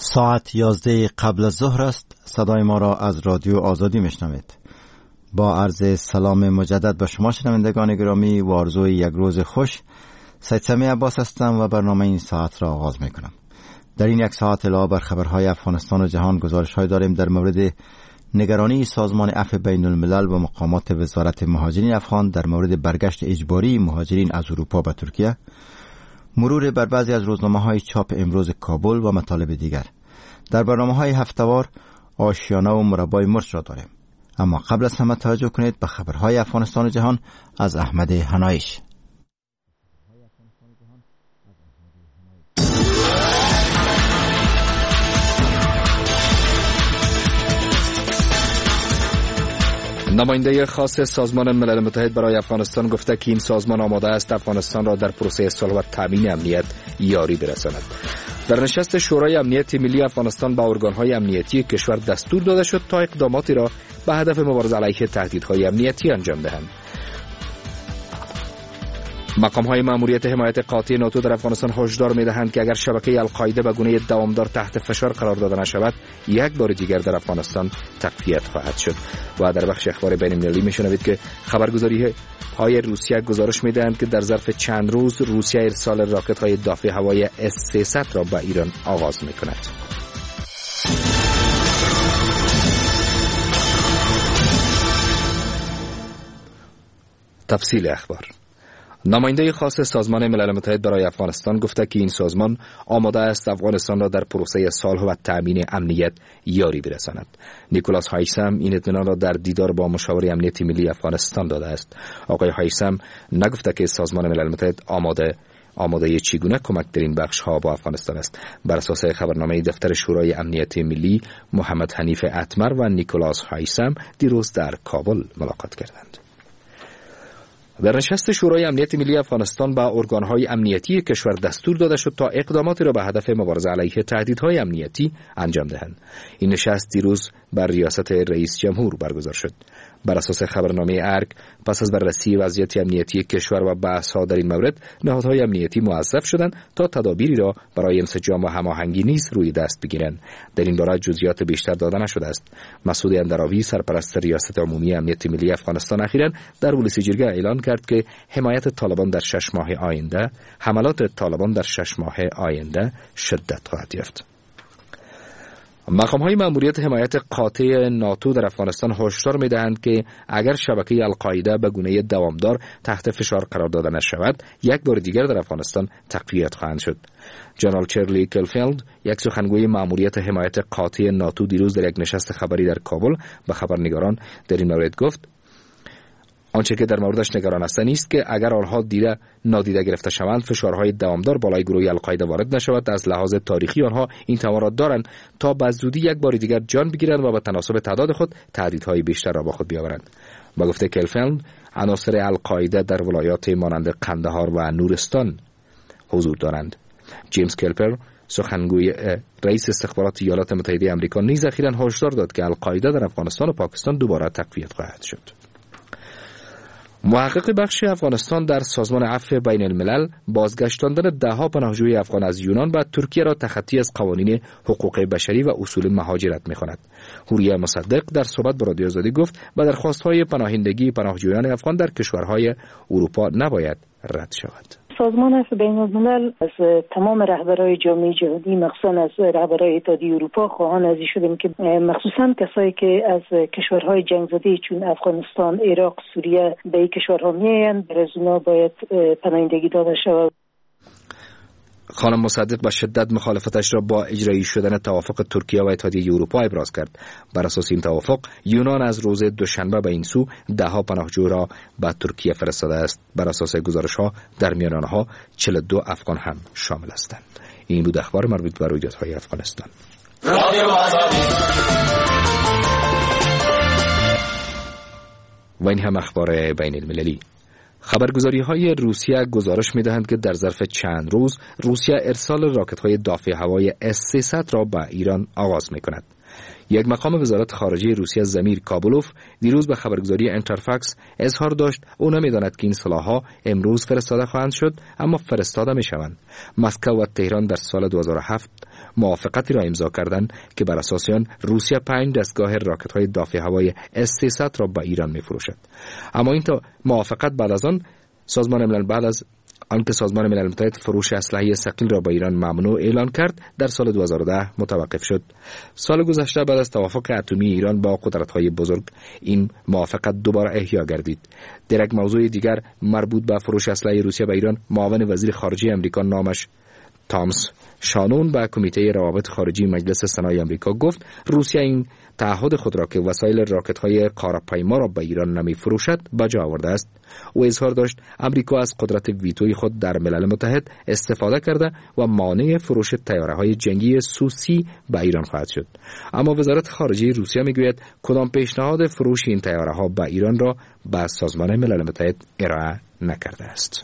ساعت 11 قبل از ظهر است. صدای ما را از رادیو آزادی میشنوید. با عرض سلام مجدد به شما شنوندگان گرامی و آرزوی یک روز خوش، سید سمیع عباس هستم و برنامه این ساعت را آغاز میکنم. در این یک ساعت علاوه بر خبرهای افغانستان و جهان گزارش‌های داریم در مورد نگرانی سازمان عفو بین الملل و مقامات وزارت مهاجرین افغان در مورد برگشت اجباری مهاجرین از اروپا به ترکیه، مرور بر بعضی از روزنامه‌های چاپ امروز کابل و مطالب دیگر. در برنامه‌های هفته‌وار آشیانه و مربای مرچ را داریم. اما قبل از همه توجه کنید به خبرهای افغانستان و جهان از احمد هنایش. نماینده خاص سازمان ملل متحد برای افغانستان گفته که این سازمان آماده است افغانستان را در پروسه صلح و تامین امنیت یاری برساند. در نشست شورای امنیت ملی افغانستان به ارگان‌های امنیتی کشور دستور داده شد تا اقداماتی را به هدف مبارزه علیه تهدیدهای امنیتی انجام دهند. مقام‌های مأموریت حمایت قاطع ناتو در افغانستان هشدار می‌دهند که اگر شبکه القاعده به گونه دامدار تحت فشار قرار داده نشود، یک بار دیگر در افغانستان تقویت خواهد شد. و در بخش اخبار بین‌المللی می‌شنوید که خبرگزاری‌های روسیه گزارش می‌دهند که در ظرف چند روز روسیه ارسال راکت‌های دافع هوایی S-300 را به ایران آغاز می‌کند. تفصیل اخبار. نماینده خاص سازمان ملل متحد برای افغانستان گفته که این سازمان آماده است افغانستان را در پروسه صلح و تامین امنیت یاری برساند. نیکولاس هایسم این اطمینان را در دیدار با مشاور امنیت ملی افغانستان داده است. آقای هایسم نگفته که سازمان ملل متحد آماده چگونه کمک در این بخش ها با افغانستان است. بر اساس خبرنامه دفتر شورای امنیت ملی، محمد حنیف اتمر و نیکولاس هایسم دیروز در کابل ملاقات کردند. در نشست شورای امنیت ملی افغانستان به ارگان‌های امنیتی کشور دستور داده شد تا اقداماتی را به هدف مبارزه علیه تهدیدهای امنیتی انجام دهند. این نشست دیروز بر ریاست رئیس جمهور برگزار شد. بر اساس خبرنامه ارگ، پس از بررسی وضعیت امنیتی کشور و بحث‌ها در این مورد، نهادهای امنیتی موظف شدند تا تدابیری را برای انسجام و هماهنگی نیز روی دست بگیرند. در این باره جزئیات بیشتر داده نشده است. مسعود اندراوی، سرپرست ریاست عمومی امنیت ملی افغانستان، اخیراً در ولسی جرگه اعلان کرد که حمایت طالبان در 6 ماه آینده، حملات طالبان در 6 ماه آینده شدت خواهد یافت. مقام‌های مأموریت حمایت قاطع ناتو در افغانستان هشدار می‌دهند که اگر شبکه القاعده به گونه دوامدار تحت فشار قرار داده نشود، یک بار دیگر در افغانستان تقویت خواهند شد. جنرال چرلی کلفیلد، یک سخنگوی مأموریت حمایت قاطع ناتو، دیروز در یک نشست خبری در کابل به خبرنگاران در این مورد گفت آنچه که در موردش نگران هستند است که اگر آنها نادیده گرفته شوند، فشارهای دوامدار بالای گروه القاعده وارد نشود. از لحاظ تاریخی آنها این توان را دارند تا به زودی یک بار دیگر جان بگیرند و به تناسب تعداد خود تهدیدهای بیشتر را با خود بیاورند. با گفته کلفیلد، عناصر القاعده در ولایات مانند قندهار و نورستان حضور دارند. جیمز کلپر، سخنگوی رئیس استخبارات ایالات متحده آمریکا، نیز اخیراً هشدار داد که القاعده در افغانستان و پاکستان دوباره تقویت خواهد شد. محقق بخش افغانستان در سازمان عفو بین الملل بازگشتاندن ده‌ها پناهجوی افغان از یونان و ترکیه را تخطی از قوانین حقوق بشری و اصول مهاجرت می‌خواند. حوریه مصدق در صحبت با رادیو آزادی گفت و درخواست‌های پناهندگی پناهجویان افغان در کشورهای اروپا نباید رد شود. سازمان عفو بین الملل از تمام رهبران جامعه جهانی، مخصوصا از رهبران اتحادیه اروپا، خواهان از این شدیم که مخصوصا کسایی که از کشورهای جنگ زده چون افغانستان، عراق، سوریه به این کشورها میآیند، برای اونا باید پناهندگی داده شود. خانم مصدق به شدت مخالفتش را با اجرایی شدن توافق ترکیه و اتحادیه اروپا ابراز کرد. بر اساس این توافق، یونان از روز دوشنبه به این سو ده‌ها پناهجو را به ترکیه فرستاده است. بر اساس گزارش‌ها در میان آنها 42 افغان هم شامل هستند. این بود اخبار مربوط به رویدادهای افغانستان. و این هم اخبار بین المللی. خبرگزاری‌های روسیه گزارش می‌دهند که در ظرف چند روز روسیه ارسال راکت‌های دافع هوایی S-300 را به ایران آغاز می‌کند. یک مقام وزارت خارجه روسیه زمیر کابولوف دیروز به خبرگزاری انترفاکس اظهار داشت او نمی‌داند که این سلاح‌ها امروز فرستاده خواهند شد، اما فرستاده می‌شوند. مسکو و تهران در سال 2007 موافقتی را امضا کردند که بر اساس آن روسیه 5 دستگاه راکت‌های دافع هوایی S-300 را به ایران می‌فروشد. اما این موافقت بعد از آن سازمان ملل متحد فروش اسلحه ثقیل را به ایران ممنوع اعلان کرد، در سال 2010 متوقف شد. سال گذشته بعد از توافق اتمی ایران با قدرت‌های بزرگ این موافقت دوباره احیا گردید. در یک موضوع دیگر مربوط به فروش اسلحه روسیه به ایران، معاون وزیر خارجه امریکا نامش تامس شانون به کمیته روابط خارجی مجلس سنای امریکا گفت روسیه این تعهد خود را که وسایل راکت‌های قاره‌پیما را به ایران نمی‌فروشد به جا آورده است. او اظهار داشت امریکا از قدرت ویتوی خود در ملل متحد استفاده کرده و مانع فروش طیاره‌های جنگی سو-30 به ایران خواهد شد. اما وزارت خارجه روسیه میگوید کدام پیشنهاد فروش این طیاره‌ها به ایران را به سازمان ملل متحد ارائه نکرده است.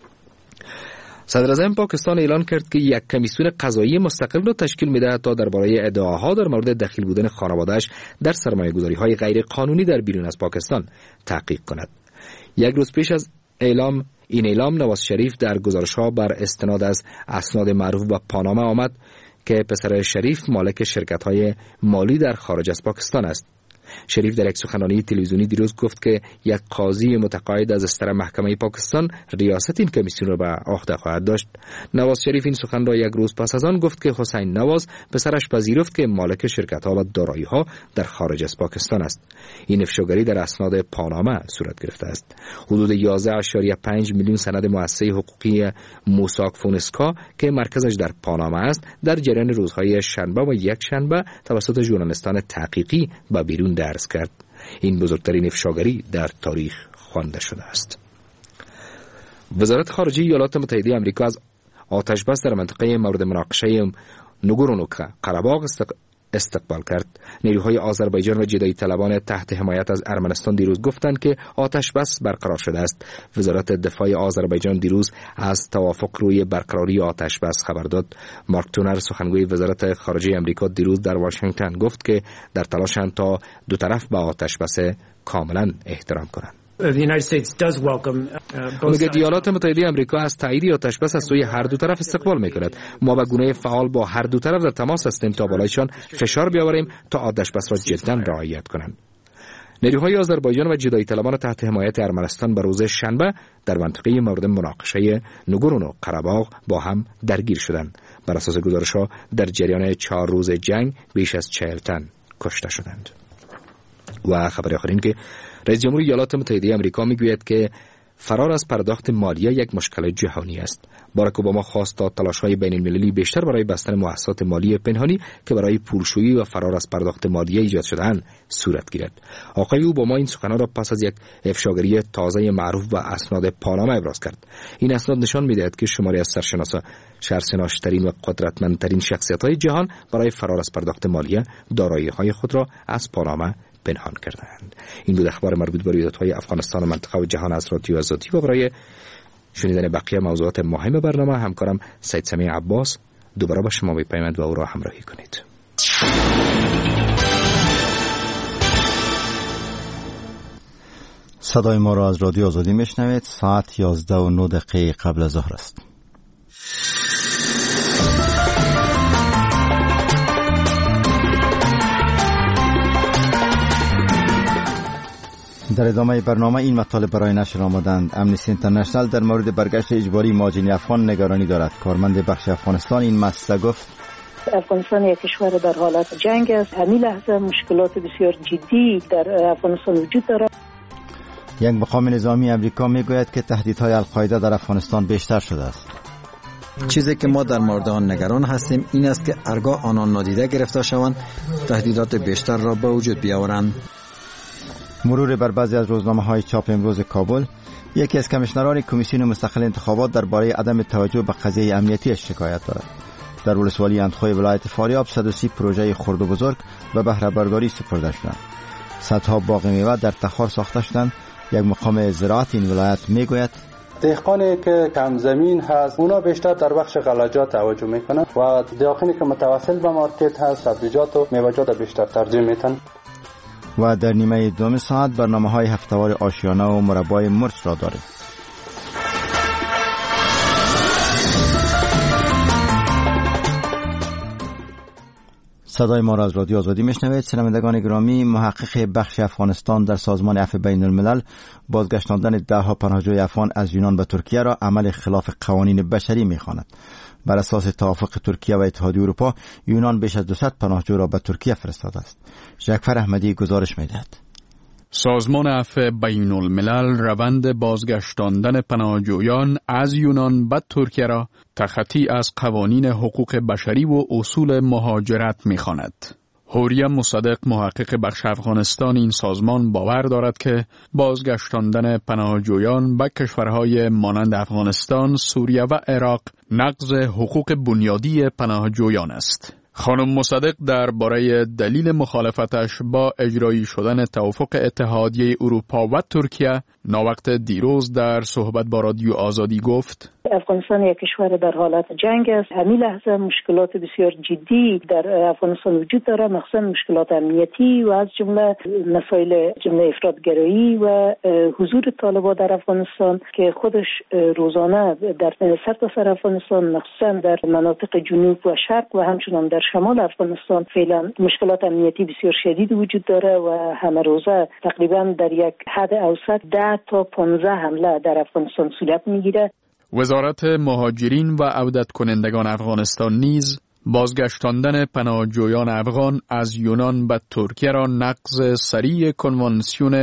صدراعظم پاکستان اعلان کرد که یک کمیسیون قضایی مستقل را تشکیل می‌دهد تا درباره ادعاها در مورد دخیل بودن خانواده‌اش در سرمایه‌گذاری‌های غیر قانونی در بیرون از پاکستان تحقیق کند. یک روز پیش از این اعلام نواز شریف در گزارش‌ها بر استناد از اسناد معروف به پاناما آمد که پسر شریف مالک شرکت‌های مالی در خارج از پاکستان است. شریف در یک سخنرانی تلویزیونی دیروز گفت که یک قاضی متقاعد از استر محکمه پاکستان ریاست این کمیسیون را به عهده خواهد داشت. نواز شریف این سخن را یک روز پس از آن گفت که حسین نواز پسرش پذیرفت که مالک شرکت‌ها و دارایی‌ها در خارج از پاکستان است. این افشاگری در اسناد پاناما صورت گرفته است. حدود 11.5 میلیون سند مؤسسه حقوقی موساک فونسکا که مرکزش در پاناما است در جریان روزهای شنبه و یک شنبه توسط ژورنالیستان تحقیقی به بیرون درس کرد. این بزرگترین افشاگری در تاریخ خوانده شده است. وزارت خارجه ایالات متحده آمریکا از آتش بس در منطقه مورد مناقشه نگورنو قره‌باغ استقبال کرد. نیروهای آذربایجان و جدایی طلبان تحت حمایت از ارمنستان دیروز گفتند که آتش بس برقرار شده است. وزارت دفاع آذربایجان دیروز از توافق روی برقراری آتش بس خبر داد. مارک تونر سخنگوی وزارت خارجه آمریکا دیروز در واشنگتن گفت که در تلاشند تا دو طرف به آتش بس کاملا احترام کنند. ایالات متحده آمریکا از تایید آتش بس از سوی هر دو طرف استقبال می‌کند. ما به گونه فعال با هر دو طرف در تماس هستیم تا بالایشان فشار بیاوریم تا آتش بس را جداً رعایت کنند. نیروهای آذربایجان و جدایی طلبان تحت حمایت ارمنستان به روز شنبه در منطقه مورد مناقشه نگورنو قره‌باغ با هم درگیر شدند. بر اساس گزارش‌ها در جریان 4 روز جنگ بیش از 40 تن کشته شدند. و خبر آخرین که رئیس جمهور ایالات متحده آمریکا میگوید که فرار از پرداخت مالیه یک مشکل جهانی است. باراک اوباما خواست تا تلاش‌های بین‌المللی بیشتر برای بستن مؤسسات مالی پنهانی که برای پولشویی و فرار از پرداخت مالیه ایجاد شده‌اند صورت گیرد. آقای اوباما این سخنان را پس از یک افشاگری تازه معروف به اسناد پاناما ابراز کرد. این اسناد نشان می‌دهد که شماری از سرشناس‌ترین و قدرتمندترین شخصیت‌های جهان برای فرار از پرداخت مالیه دارایی‌های خود را از پاناما پنهان کردند. این بود اخبار مربوط به رویدادهای افغانستان و منطقه و جهان از رادیو آزادی. و برای شنیدن بقیه موضوعات مهم برنامه همکارم سید سمیع عباس دوباره با شما می‌پیوند و او را همراهی کنید. صدای ما را از رادیو آزادی میشنوید. ساعت 11:09 قبل از ظهر است. در ادامه برنامه این مطالب برای نشر آمدند. امنیستی اینترنشنال در مورد برگشت اجباری مهاجرین افغان نگرانی دارد. کارمند بخش افغانستان این مسئله گفت افغانستان یک کشور در حالت جنگ است. همین لحظه مشکلات بسیار جدی در افغانستان وجود دارد. یک مقام نظامی امریکا میگوید که تهدیدهای القاعده در افغانستان بیشتر شده است. چیزی که ما در مورد آن نگران هستیم این است که هرگاه آنان نادیده گرفته شوند تهدیدات بیشتر را به وجود بیاورند. مرور بر بعضی از روزنامه‌های چاپ امروز کابل، یکی از کمیشنران کمیسیون مستقل انتخابات درباره عدم توجه به قضیه امنیتی شکایت دارد. در ولسوالی اندخوی ولایت فاریاب 130 پروژه خرد و بزرگ و بهره برداری سپرده شدند. صدها باغ میوه در تخار ساخته شدند. یک مقام زراعت این ولایت میگوید دهقانی که کم زمین هست اونا بیشتر در بخش غلجات توجه میکنن و دهقانی که متوسل به مارکت هست سبزیجات و میوه‌جات بیشتر ترجیح میدن. و در نیمه دوم ساعت برنامه‌های هفته‌وار آشیانه و مربای مرچ را داریم. صدای ما را از رادیو آزادی میشنوید. شنوندگان گرامی، محقق بخش افغانستان در سازمان عفو بین الملل بازگشتاندن دهها پناهجوی افغان از یونان به ترکیه را عمل خلاف قوانین بشری می‌خواند. بر اساس توافق ترکیه و اتحادیه اروپا، یونان بیش از 200 پناهجو را به ترکیه فرستاده است. جعفر احمدی گزارش می‌دهد. سازمان عفو بین الملل روند بازگشتاندن پناهجویان از یونان به ترکیه را تخطی از قوانین حقوق بشری و اصول مهاجرت می‌خواند. حوریم مصدق، محقق بخش افغانستان این سازمان، باور دارد که بازگشتاندن پناهجویان به کشورهای مانند افغانستان، سوریه و عراق نقض حقوق بنیادی پناهجویان است. خانم مصدق درباره دلیل مخالفتش با اجرایی شدن توافق اتحادیه اروپا و ترکیه ناوقت دیروز در صحبت با رادیو آزادی گفت: افغانستان یک کشور در حالت جنگ است. همین لحظه مشکلات بسیار جدی در افغانستان وجود دارد، مخصوصا مشکلات امنیتی و از جمله مسائل جمله افراطگرایی و حضور طالبان در افغانستان که خودش روزانه در سرتاسر افغانستان، مخصوصا در مناطق جنوب و شرق و همچنان در شمال افغانستان فعلا مشکلات امنیتی بسیار شدید وجود داره و همه روزه تقریبا در یک حد اوسط 10 تا 15 حمله در افغانستان صورت میگیره. وزارت مهاجرین و عودت کنندگان افغانستان نیز بازگشتاندن پناهجویان افغان از یونان به ترکیه را نقض سریع کنوانسیون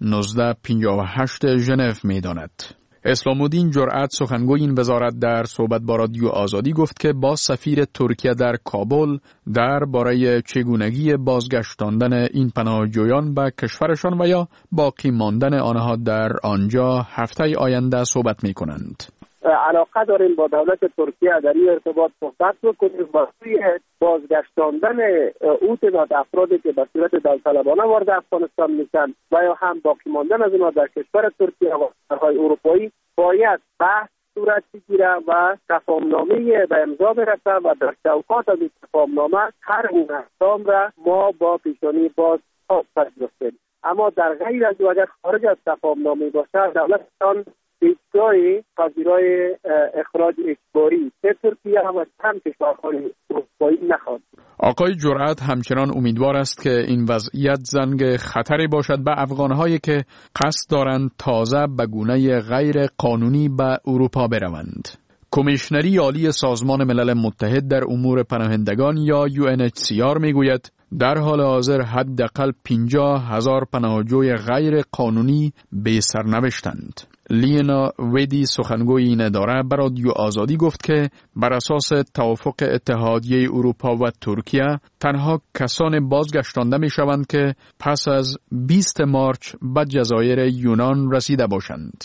1958 ژنو می‌داند. اسلام الدین جرأت، سخنگوی این وزارت، در صحبت با رادیو آزادی گفت که با سفیر ترکیه در کابل درباره چگونگی بازگشتاندن این پناهجویان به کشورشان و یا باقی ماندن آنها در آنجا هفته آینده صحبت می‌کنند. علاقه داریم با دولت ترکیه در این ارتباط صحبت بکنیم و سوی بازگشتاندن او تعداد افرادی که به صورت داوطلبانه وارد افغانستان میشن و یا هم باقی ماندن از اونها در کشور ترکیه و کشورهای اروپایی باید بحث صورت بگیره و تفاهمنامه به امضا برسه و در چوکات از این تفاهمنامه هر گونه اقدام را ما با پیشانی باز پذیرفتیم. اما در غیر از اگر خارج از تفاهمنامه باشه دولتشان هیچگاهی پذیرای اخراج اجباری چه ترکیه و هم کشورهای اروپایی نخواهد. آقای جرأت همچنان امیدوار است که این وضعیت زنگ خطری باشد به افغانهایی که قصد دارند تازه به گونه غیر قانونی به اروپا بروند. کمیشنری عالی سازمان ملل متحد در امور پناهندگان یا UNHCR میگوید در حال حاضر حداقل 50,000 پناهجوی غیر قانونی به سرنوشتند. لینا ویدی، سخنگوی این اداره، بر رادیو آزادی گفت که بر اساس توافق اتحادیه اروپا و ترکیه تنها کسان بازگشتانده می شوند که پس از 20 مارچ به جزایر یونان رسیده باشند.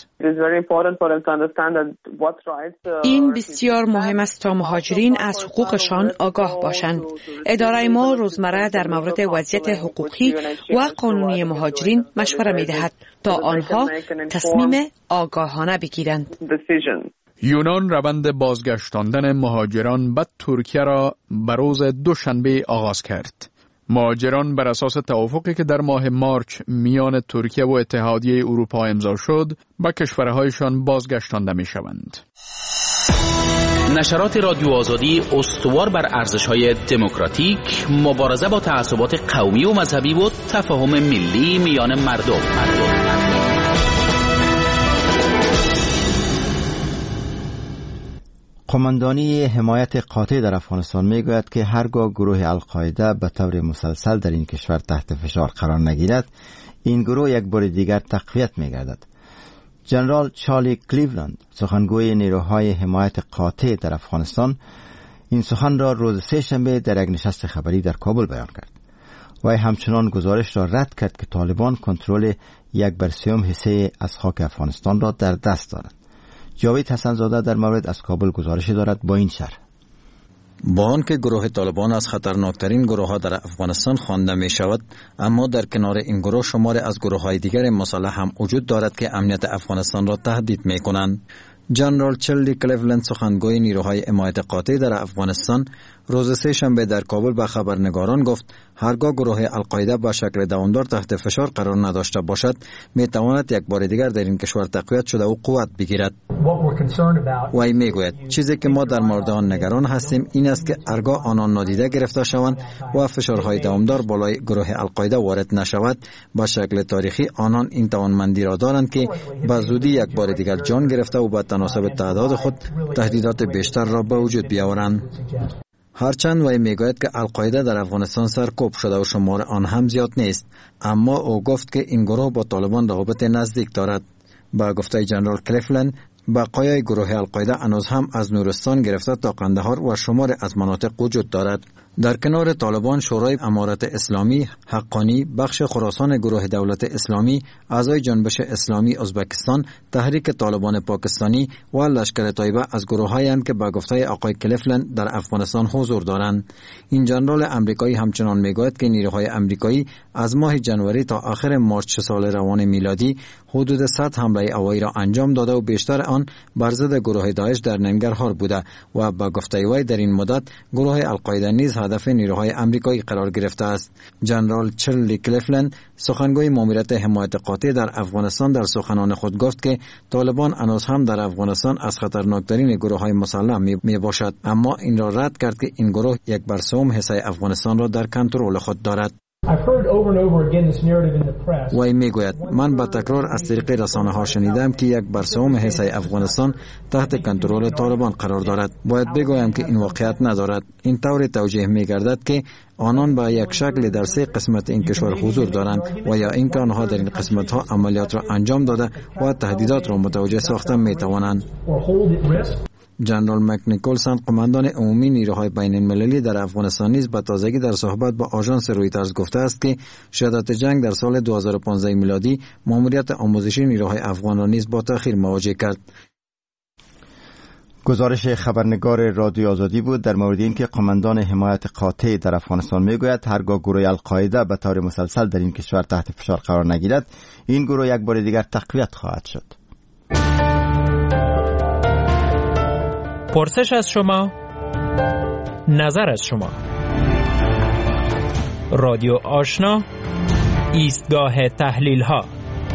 این بسیار مهم است تا مهاجرین از حقوقشان آگاه باشند. اداره ما روزمره در مورد وضعیت حقوقی و قانونی مهاجرین مشوره می دهد تا آنها تصمیم آگاهانه بگیرند. یونان روند بازگشتاندن مهاجران به ترکیه را به روز دوشنبه آغاز کرد. مهاجران بر اساس توافقی که در ماه مارچ میان ترکیه و اتحادیه اروپا امضا شد به کشورهایشان بازگشتانده می شوند. نشرات رادیو آزادی استوار بر ارزش‌های دموکراتیک، مبارزه با تعصبات قومی و مذهبی و تفاهم ملی میان مردم. قماندانی حمایت قاطع در افغانستان میگوید که هرگاه گروه القاعده به طور مسلسل در این کشور تحت فشار قرار نگیرد، این گروه یک بار دیگر تقویت میگردد. جنرال چارلی کلیولند، سخنگوی نیروهای حمایت قاطع در افغانستان، این سخن را روز سه‌شنبه در یک نشست خبری در کابل بیان کرد. و همچنان گزارش را رد کرد که طالبان کنترل 1/3 حصه از خاک افغانستان را در دست دارند. جاوید حسن زاده در مورد از کابل گزارشی دارد با این شرح. با آنکه گروه طالبان از خطرناکترین گروه ها در افغانستان خوانده می شود، اما در کنار این گروه شمار از گروه های دیگر مسلح هم وجود دارد که امنیت افغانستان را تهدید می کنند. جنرال چرلی کلیولند سخنگوی نیروهای حمایت قاطع در افغانستان روز سه شنبه در کابل به خبرنگاران گفت هرگاه گروه القاعده به شکل دوامدار تحت فشار قرار نداشته باشد می تواند یک بار دیگر در این کشور تقویت شده و قوت بگیرد. وی می گوید چیزی که ما در مورد آن نگران هستیم این است که هرگاه آنان نادیده گرفته شوند و فشارهای دوامدار بالای گروه القاعده وارد نشود به شکل تاریخی آنان این توانمندی را دارند که به زودی یک بار دیگر جان گرفته و به تناسب تعداد خود تهدیدات بیشتر را به وجود بیاورند. هرچند وی میگوید که القاعده در افغانستان سرکوب شده و شمار آن هم زیاد نیست، اما او گفت که این گروه با طالبان روابط نزدیک دارد. با گفته جنرال کلیولند بقایای گروه القاعده هنوز هم از نورستان گرفته تا قندهار و شمار از مناطق وجود دارد. در کنار طالبان شورای امارت اسلامی، حقانی، بخش خراسان گروه دولت اسلامی، اعضای جنبش اسلامی ازبکستان، تحریک طالبان پاکستانی و لشکر طیبه از گروه‌هایی که با گفته آقای کلیولند در افغانستان حضور دارند. این جنرال امریکایی همچنان میگوید که نیروهای امریکایی از ماه جنوری تا آخر مارچ سال روان میلادی حدود 100 حمله هوایی را انجام داده و بیشتر آن بر ضد گروه داعش در ننگرهار بوده و با گفته وی در این مدت گروه القاعده نیز هدف نیروهای امریکایی قرار گرفته است. جنرال چرلی کلیولند سخنگوی ماموریت حمایت قاطع در افغانستان در سخنان خود گفت که طالبان هنوز هم در افغانستان از خطرناکترین گروه‌های مسلح می باشد، اما این را رد کرد که این گروه 1/3 حصه افغانستان را در کنترل خود دارد. وی میگوید من با تکرار از طریق رسانه ها شنیدم که 1/3 حصه افغانستان تحت کنترل طالبان قرار دارد. باید بگویم که این واقعیت ندارد. این طور توجیه میگردد که آنان با یک شکل در 3 قسمت این کشور حضور دارند و یا اینکه آنها در این قسمت ها عملیات را انجام داده و تهدیدات را متوجه ساخته می توانند. جنرال مک نیکلسن قماندان عمومی نیروهای بین المللی در افغانستان نیز به تازگی در صحبت با آژانس رویترز گفته است که شدت جنگ در سال 2015 میلادی ماموریت آموزشی نیروهای افغان را نیز با تأخیر مواجه کرد. گزارش خبرنگار رادیو آزادی بود در مورد اینکه قماندان حمایت قاطع در افغانستان میگوید هرگاه گروه القاعده به طور مسلسل در این کشور تحت فشار قرار نگیرد این گروه یک بار دیگر تقویت خواهد شد. پرسش از شما، نظر از شما. رادیو آشنا، ایستگاه تحلیل ها.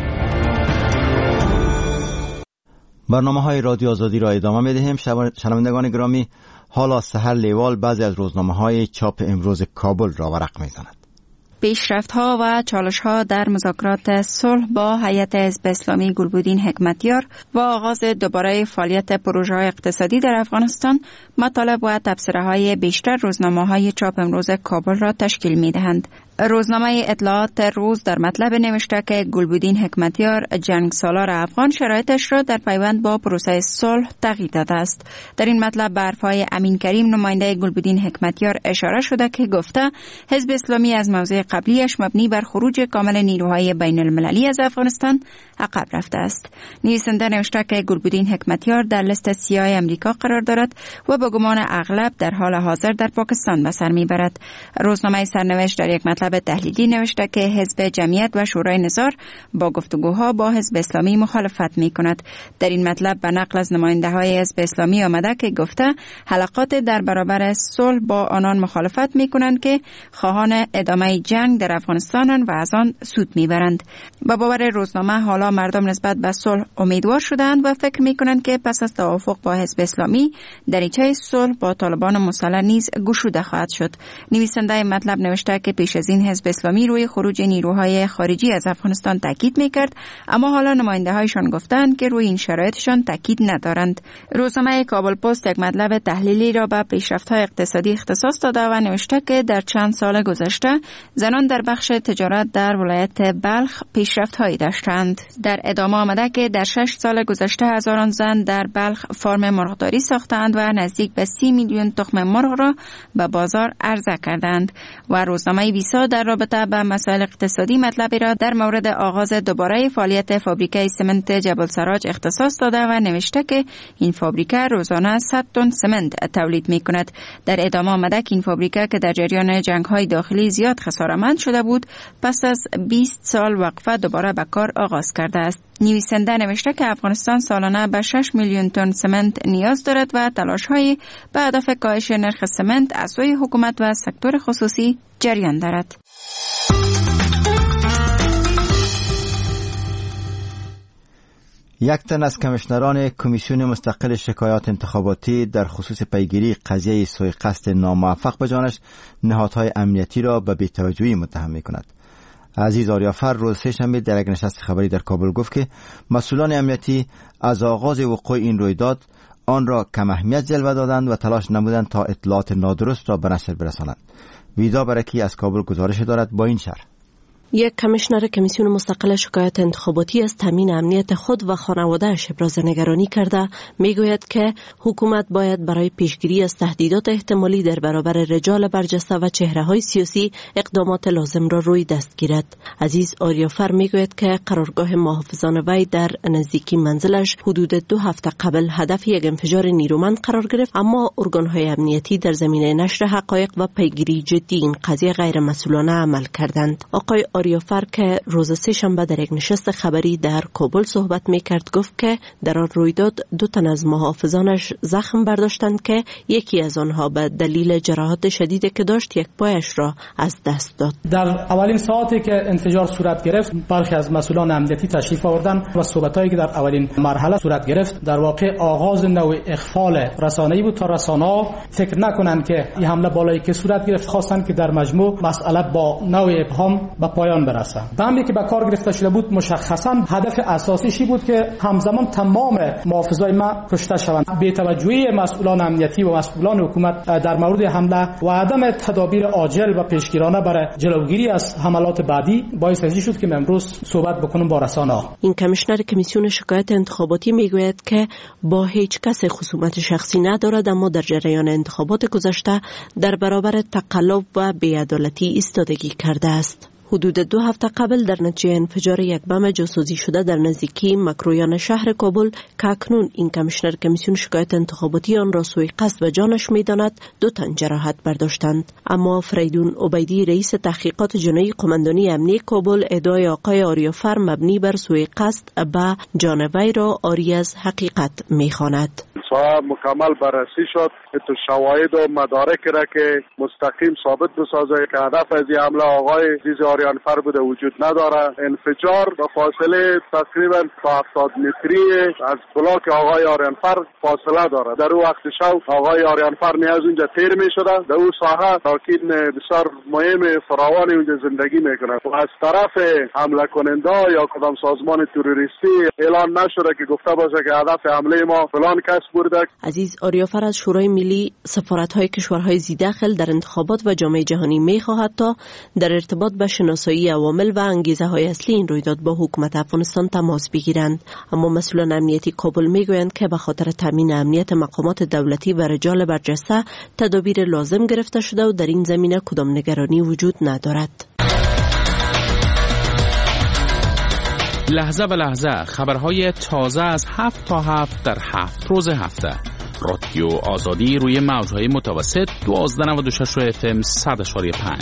برنامه های رادیو آزادی را ادامه می‌دهیم. شنوندگان گرامی، حالا سحر لیوال بعضی از روزنامه های چاپ امروز کابل را ورق می‌زند. پیشرفت‌ها و چالش‌ها در مذاکرات صلح با هیئت حزب اسلامی گلبودین حکمتیار و آغاز دوباره فعالیت پروژه‌های اقتصادی در افغانستان مطالب و تبصره‌های بیشتر روزنامه‌های چاپ امروز کابل را تشکیل می‌دهند. روزنامه اطلاعات روز در مطلب نوشته که گلبودین حکمتیار جنگ سالار افغان شرایطش را در پیوند با پروسه صلح تغییر داده است. در این مطلب به حرف‌های امین کریم نماینده گلبودین حکمتیار اشاره شده که گفته حزب اسلامی از موضع قبلیش مبنی بر خروج کامل نیروهای بین المللی از افغانستان عقب رفته است. نویسنده نوشته که گلبودین حکمتیار در لیست سیاه امریکا قرار دارد و به گمان اغلب در حال حاضر در پاکستان به سر میبرد. روزنامه سرنوشت در یک مطلب تحلیلی نوشته که حزب جمعیت و شورای نظار با گفتگوها با حزب اسلامی مخالفت می کند. در این مطلب به نقل از نماینده های حزب اسلامی آمده که گفته حلقات در برابر صلح با آنان مخالفت می کنند که خواهان ادامه جنگ در افغانستانند و از آن سود می برند. با باور روزنامه حالا مردم نسبت به صلح امیدوار شدند و فکر می کنند که پس از توافق با حزب اسلامی دریچه صلح با طالبان مسلح نیز گشوده خواهد شد. نویسنده مطلب نوشته که پیش از این حزب اسلامی روی خروج نیروهای خارجی از افغانستان تاکید میکرد، اما حالا نماینده هایشان گفتند که روی این شرایطشان تاکید ندارند. روزنامه کابل پست یک مطلب تحلیلی را به پیشرفت‌های اقتصادی اختصاص داده و نوشته که در چند سال گذشته زنان در بخش تجارت در ولایت بلخ پیشرفت‌هایی داشتند. در ادامه آمده که در 6 سال گذشته هزاران زن در بلخ فارم مرغداری ساختند و نزدیک به 30 میلیون تخم مرغ را به بازار عرضه کردند. و روزنامه ویسا در رابطه با مسائل اقتصادی مطلبی را در مورد آغاز دوباره فعالیت فابریکه سمنت جبل سراج اختصاص داده و نوشته که این فابریکه روزانه 100 تن سمنت تولید می کند. در ادامه آمده که این فابریکه که در جریان جنگ‌های داخلی زیاد خساره‌مند شده بود، پس از 20 سال وقفه دوباره به کار آغاز کرده است. نویسنده نوشته که افغانستان سالانه به 6 میلیون تن سمنت نیاز دارد و تلاش‌های به هدف کاهش نرخ سمنت از سوی حکومت و سکتور خصوصی جریان دارد. یک تن از کمیشنران کمیسیون مستقل شکایات انتخاباتی در خصوص پیگیری قضیه سوءقصد ناموفق به جانش نهادهای امنیتی را به بی‌توجهی متهم می‌کند. عزیز آریافر روز سه‌شنبه در یک نشست خبری در کابل گفت که مسئولان امنیتی از آغاز وقوع این رویداد آن را کم اهمیت جلوه دادند و تلاش نمودند تا اطلاعات نادرست را به نشر برسانند. ویدا برکی از کابل گزارش دارد با این شرح. یک کمیشنر کمیسیون مستقل شکایات انتخاباتی از تامین امنیت خود و خانواده‌اش ابراز نگرانی کرده میگوید که حکومت باید برای پیشگیری از تهدیدات احتمالی در برابر رجال برجسته و چهره‌های سیاسی اقدامات لازم را روی دست گیرد. عزیز آریافر میگوید که قرارگاه محافظان وی در نزدیکی منزلش حدود 2 هفته قبل هدف یک انفجار نیرومند قرار گرفت، اما ارگان‌های امنیتی در زمینه نشر حقایق و پیگیری جدی این قضیه غیر مسئولانه عمل کردند. آقای آریافر که روز سه‌شنبه در یک نشست خبری در کابل صحبت میکرد گفت که در آن رویداد 2 تن از محافظانش زخم برداشتند که یکی از آنها به دلیل جراحات شدیدی که داشت یک پایش را از دست داد. در اولین ساعتی که انفجار صورت گرفت برخی از مسئولان امنیتی تشریف آوردند و صحبتایی که در اولین مرحله صورت گرفت در واقع آغاز نوع اغفال رسانه‌ای بود تا رسانه‌ها فکر نکنند که این حمله بالایی که صورت گرفت خواستند که در مجموع مسئله با نوع ابهام به پایان برسه. بمبی که به کار گرفته شده بود مشخصا هدف اساسیشی بود که همزمان تمام محافظای ما کشته شوند. بی‌توجهی مسئولان امنیتی و مسئولان حکومت در مورد حمله و عدم تدابیر عاجل و پیشگیرانه برای جلوگیری از حملات بعدی باعث شد که امروز صحبت بکنم با رسانه‌ها. این کمیشنر کمیسیون شکایت انتخاباتی میگوید که با هیچ کس خصومت شخصی ندارد، اما در جریان انتخابات گذشته در برابر تقلب و بی‌عدالتی ایستادگی کرده است. حدود 2 هفته قبل در نتیجه انفجار یک بم جاسوسی شده در نزدیکی مکرویان شهر کابل که اکنون این کمیشنر کمیسیون شکایت انتخاباتی آن را سوءقصد به جانش می‌داند 2 تن جراحت برداشتند. اما فریدون عبیدی رئیس تحقیقات جنایی قماندانی امنیتی کابل ادعای آقای آریافر مبنی بر سوءقصد به جان وی را عاری از حقیقت می‌خواند. مکمل بررسی شد تو شواهد و مدارک را که مستقیم ثابت بسازه که هدف از این حمله آقای عزیز آریانفر بوده وجود نداره. انفجار به فاصله تقریبا 70 متری از بلاک آقای آریانفر فاصله داره. در اون وقت شب آقای آریانفر نیاز اونجا تیر می شده. در اون ساحه ساکن بسیار مهم فراوان اونجا زندگی میکنه و از طرف حمله کننده یا کدام سازمان تروریستی اعلان نشده که گفته باشه که هدف حمله ما فلان کس بوده. عزیز آریافر از شورای ملی سفارت‌های کشورهای ذی‌دخل در انتخابات و جامعه جهانی می‌خواهد تا در ارتباط با شناسایی عوامل و انگیزه‌های اصلی این رویداد با حکومت افغانستان تماس بگیرند. اما مسئولان امنیتی کابل می‌گویند که به خاطر تامین امنیت مقامات دولتی و رجال برجسته تدابیر لازم گرفته شده و در این زمینه کدام نگرانی وجود ندارد. لحظه به لحظه خبرهای تازه از 7 تا 7 در 7 روز هفته. رادیو آزادی روی موجهای متوسط 1296 FM 100.5.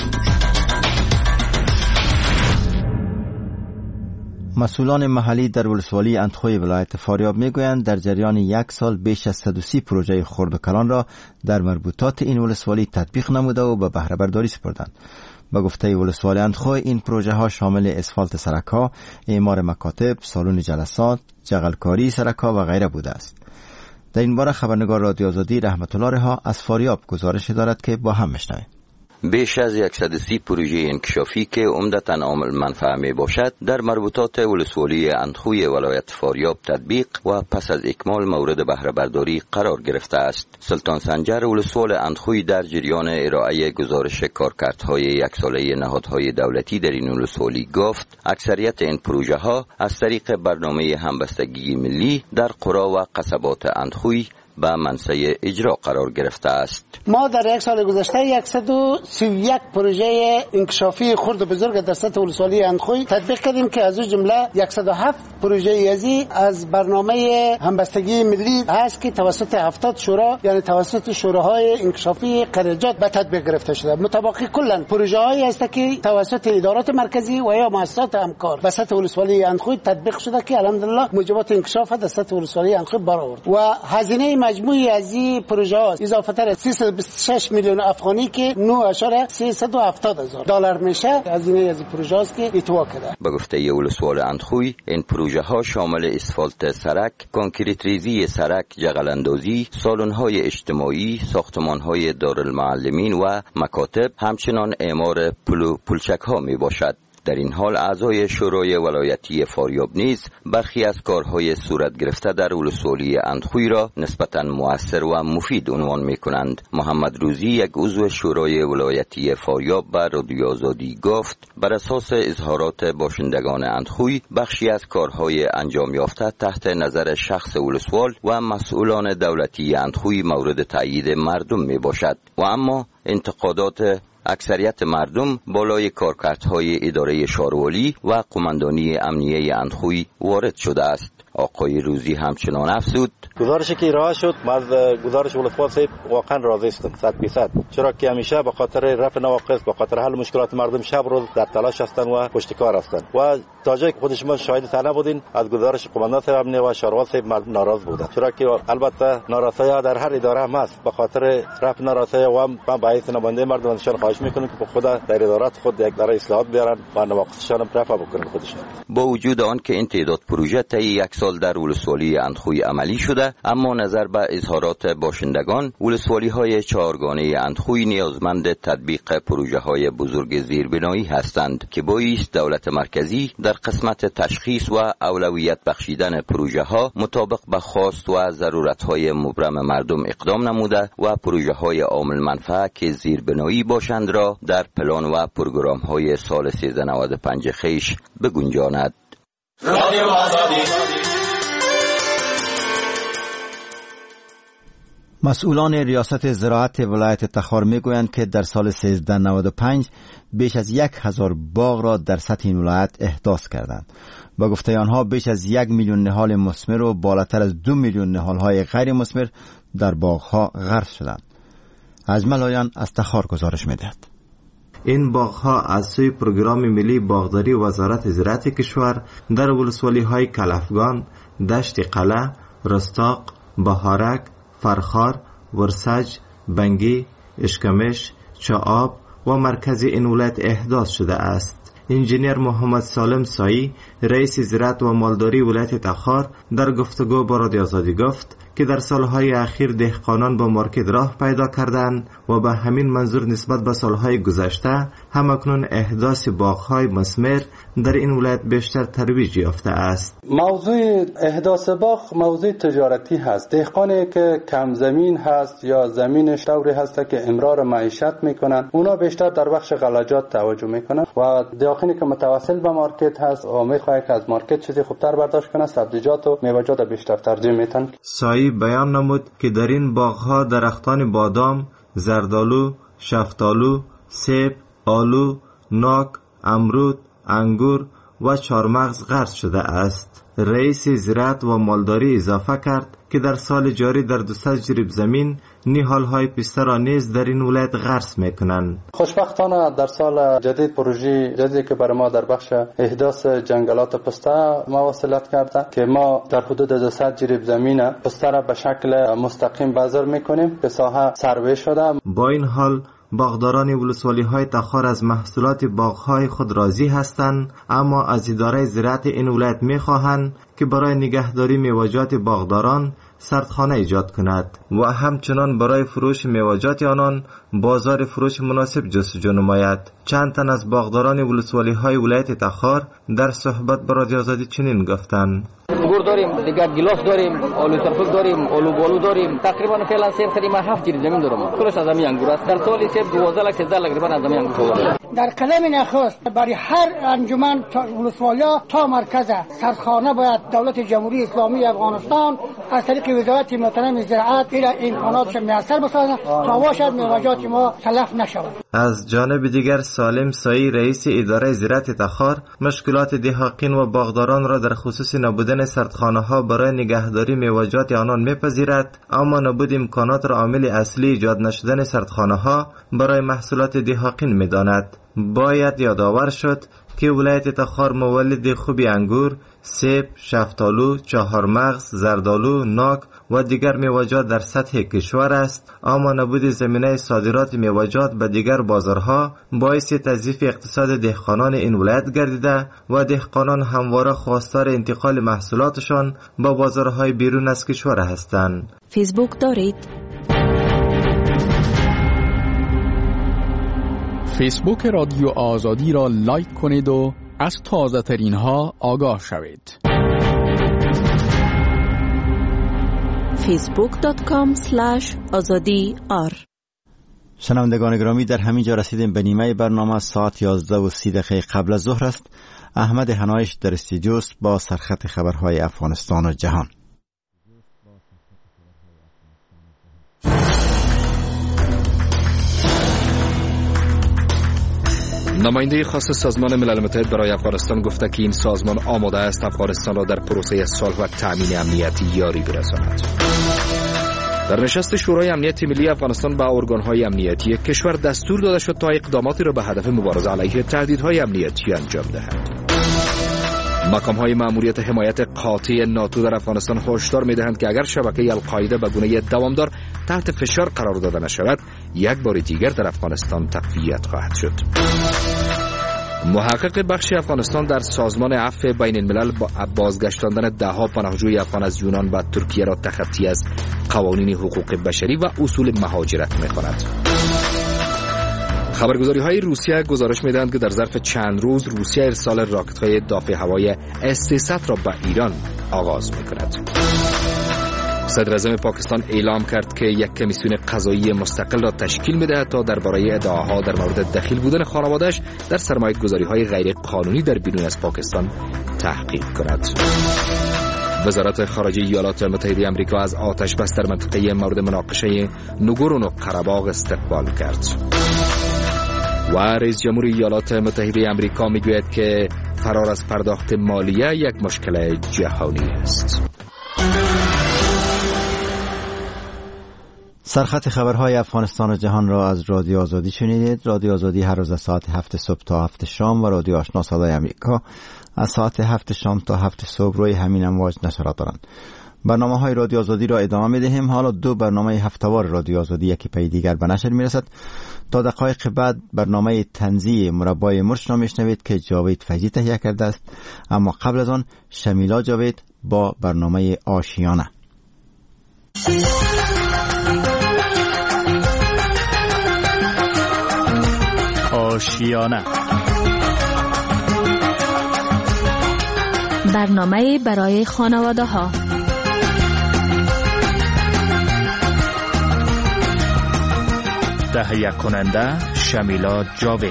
مسئولان محلی در ولسوالی اندخوی ولایت فاریاب میگویند در جریان 1 سال بیش از 130 پروژه خرد و کلان را در مربوطات این ولسوالی تطبیق نموده و به بهره برداری سپردند. به گفته ولسوالی اندخوی این پروژه ها شامل اسفالت سرک‌ها، اعمار مکاتب، سالن جلسات، جغل‌کاری سرک‌ها و غیره بوده است. در این باره خبرنگار رادیو آزادی رحمت الله رها از فاریاب گزارش دارد که با هم میشنویم. بیش از 130 پروژه انکشافی که عمدتاً عامل منفعه می باشد در مربوطات ولسوالی اندخوی ولایت فاریاب تطبیق و پس از اکمال مورد بهره برداری قرار گرفته است. سلطان سنجر ولسوال اندخوی در جریان ارائه گزارش کارکردهای 1 ساله نهادهای دولتی در این ولسوالی گفت اکثریت این پروژه ها از طریق برنامه همبستگی ملی در قرا و قصبات اندخوی به منصه اجرا قرار گرفته است. ما در یک سال گذشته 131 پروژه انکشافی خرد و بزرگ در سطح ولسوالی اندخوی تطبیق کردیم که از اون جمله 107 پروژه ازی از برنامه همبستگی ملی هست که توسط 70 شورا یعنی توسط شوراهای انکشافی قرارداد به تطبیق گرفته شده. متبقی کلا پروژه هایی است که توسط ادارات مرکزی و یا مؤسسات همکار به سطح ولسوالی اندخوی تطبیق شده که الحمدلله موجبات انکشاف در سطح ولسوالی اندخوی برآورد و هزینه مجموعی از این پروژه ها اضافه تر 326 میلیون افغانی که 9.370 دلار میشه. هزینه از این پروژه است که اتوا کرده. به گفته ولسوالی اندخوی این پروژه ها شامل اسفالت سرک، کانکریت ریزی سرک، جغل اندازی، سالن‌های اجتماعی، ساختمان‌های دارالمعلمین و مکاتب، همچنان اعمار پل و پلچک‌ها میباشد. در این حال اعضای شورای ولایتی فاریاب نیز برخی از کارهای صورت گرفته در ولسوالی اندخوی را نسبتاً مؤثر و مفید عنوان می‌کنند. محمد روزی یک عضو شورای ولایتی فاریاب به رادیو آزادی گفت بر اساس اظهارات باشندگان اندخوی بخشی از کارهای انجام یافته تحت نظر شخص ولسوال و مسئولان دولتی اندخوی مورد تایید مردم میباشد و اما انتقادات اکثریت مردم بالای کارکردهای اداره شاروالی و قماندانی امنیه اندخوی وارد شده است. آقای روزی همچنان افزود گزارشی که ارائه شد من از گزارش ولسوال صاحب واقعا راضی هستم 100%، چرا که همیشه به خاطر رفع نواقص به خاطر حل مشکلات مردم شب روز در تلاش هستند و پشتکار هستند و تا جایی که خود شما شاهد صحنه بودین از گزارش قماندان صاحب امنیه و شاروال صاحب مردم ناراض بودند، چرا که البته نارسایی در هر اداره هم هست. به خاطر رفع نارسایی و من باعث نماینده مردم ازشان خواهش میکنم که خود در ادارات خود یک داره اصلاحات بیارن و نواقصشان هم رفع بکنن خودشان. با وجود آن که این تعداد پروژه طی یک سال در ولسوالی اندخوی عملی شده، اما نظر به اظهارات باشندگان ولسوالی های چهارگانه اندخوی نیازمند تطبیق پروژه های بزرگ زیربنایی هستند که بایست دولت مرکزی در قسمت تشخیص و اولویت بخشیدن پروژه ها مطابق به خواست و ضرورت های مبرم مردم اقدام نموده و پروژه های عامل منفعه که زیربنایی باشند را در پلان و پروگرام های سال 1395 خویش بگنجاند. مسئولان ریاست زراعت ولایت تخار میگویند که در سال 1395 بیش از 1000 باغ را در سطح این ولایت احداث کردند. با گفته آنها بیش از 1 میلیون نهال مثمر و بالاتر از 2 میلیون نهال‌های غیر مثمر در باغ‌ها غرس شدند. اجمل آیان از تخار گزارش می‌دهد. این باغ‌ها از سوی پروگرام ملی باغداری وزارت زراعت کشور در ولسوالی‌های کلفگان، دشت قلعه، رستاق، بهارک، فرخار، ورسج، بنگی، اشکمش، چاآب و مرکز این ولایت احداث شده است. انجینیر محمد سالم سایی رئیس زراعت و مالداری ولایت تخار در گفتگو با رادیو آزادی گفت که در سالهای اخیر دهقانان با مارکت راه پیدا کردند و به همین منظور نسبت به سالهای گذشته همکنون احداث باغ‌های مثمر در این ولایت بیشتر ترویج یافته است. موضوع احداث باغ موضوع تجارتی هست. دهقانی که کم زمین هست یا زمینش دوری هست که امرار معیشت میکنن اونا بیشتر در بخش غلجات توجه میکنن و دهقانی که متوسل به مارکت هست و میخواد که از مارکت چیزی خوبتر برداشت کنه سبزیجات و میوه‌جات بیشتر ترجیح میدن. بیان نمود که در این باغ‌ها درختان بادام، زردالو، شفتالو، سیب، آلو، ناک، امرود، انگور و چارمغز غرس شده است. رئیس زراعت و مالداری اضافه کرد که در سال جاری در 200 جریب زمین نهال‌های پسته را نیز در این ولایت غرس میکنند. خوشبختانه در سال جدید پروژه جدیدی که برای ما در بخش احداث جنگلات پسته مواصلت کرده که ما در حدود 200 جریب زمین پسته را به شکل مستقیم بذر میکنیم که ساحه سروی شده. با این حال باغداران ولسوالی‌های تخار از محصولات باغ‌های خود راضی هستند، اما از اداره زراعت این ولایت می‌خواهند که برای نگهداری میوه‌جات باغداران سردخانه ایجاد کند و همچنان برای فروش میوه‌جات آنان بازار فروش مناسب جستجو نماید. چند تن از باغداران ولسوالی‌های ولایت تخار در صحبت با رادیو آزادی چنین گفتند: انگور داریم، دیگر گیلاس داریم، آلو ترفک داریم، آلو بالو داریم. تقریبا فعلا سیب خریم 7 جریب زمین دارم. کلش از همین انگور است. در سال سیب 12 لک 13 لک تقریبا از همین انگور دارم. در قلم نخست برای هر انجمن ولسوالیا تا مرکز سردخانه باید دولت جمهوری اسلامی افغانستان از طریق وزارت محترم زراعت این امکاناتش میسر بسازن تا باشد میوه‌جات ما تلف نشود. از جانب دیگر سالم سایی رئیس اداره زراعت تخار مشکلات دهقان و باغداران را در خصوص نبودن سردخانه‌ها برای نگهداری میوه‌جات آنان میپذیرد، اما نبود امکانات را عامل اصلی ایجاد نشدن سردخانه‌ها برای محصولات دهقان می‌داند. باید یادآور شد که ولایت تخار مولد خوبی انگور، سیب، شفتالو، چهارمغز، زردالو، ناک و دیگر میوه‌جات در سطح کشور است، اما نبود زمینه صادرات میوه‌جات به دیگر بازارها باعث تضعیف اقتصاد دهقانان این ولایت گردیده و دهقانان همواره خواستار انتقال محصولاتشان به بازارهای بیرون از کشور هستند. فیسبوک دارید؟ فیسبوک رادیو آزادی را لایک کنید و از تازه ترین ها آگاه شوید. facebook.com/azadi_r شنوندگان گرامی، در همین جا رسیدیم به نیمه برنامه. ساعت 11:30 قبل از ظهر است. احمد حنایش در استودیوست با سرخط خبرهای افغانستان و جهان. نماینده خاص سازمان ملل متحد برای افغانستان گفته که این سازمان آماده است افغانستان را در پروسه صلح و تأمین امنیتی یاری برساند. در نشست شورای امنیت ملی افغانستان با ارگان‌های امنیتی کشور دستور داده شد تا اقداماتی را به هدف مبارزه علیه تهدیدهای امنیتی انجام دهند. مقام‌های مأموریت حمایت قاطع ناتو در افغانستان هشدار می‌دهند که اگر شبکه القاعده به گونه دوامدار تحت فشار قرار داده نشود، یک بار دیگر در افغانستان تقویت خواهد شد. محقق بخش افغانستان در سازمان عفو بین الملل با بازگشتاندن ده‌ها پناهجوی افغان از یونان و ترکیه را تخطی از قوانین حقوق بشری و اصول مهاجرت می‌کند. خبرگزاری‌های روسیه گزارش می‌دهند که در ظرف چند روز روسیه ارسال راکت‌های دافع هوایی S-300 را به ایران آغاز می‌کند. صدر اعظم پاکستان اعلام کرد که یک کمیسیون قضایی مستقل را تشکیل می‌دهد تا درباره ادعاها در مورد دخیل بودن خانواده‌اش در سرمایه‌گذاری‌های غیر قانونی در بیرون از پاکستان تحقیق کند. وزارت خارجه ایالات متحده آمریکا از آتش بس در منطقه مورد مناقشه نگورنو قره‌باغ استقبال کرد. و رئیس جمهور ایالات متحده آمریکا میگوید که فرار از پرداخت مالیه یک مشکل جهانی است. سرخط خبرهای افغانستان و جهان را از رادیو آزادی شنیدید. رادیو آزادی هر روز از ساعت 7 صبح تا 7 شام و رادیو آشنا صدای امریکا از ساعت 7 شام تا 7 صبح روی همین امواج نشرات دارند. برنامه های رادیو آزادی را ادامه می دهیم. حالا دو برنامه هفته‌وار رادیو آزادی یکی پی دیگر به نشر می رسد. تا دقایق بعد برنامه تنزیه مربای مرش را می شنوید که جاوید فیضی تهیه کرده است، اما قبل از آن شمیلا جاوید با برنامه آشیانه. آشیانه، برنامه برای خانواده ها. تهیه کننده شمیلا جاوید.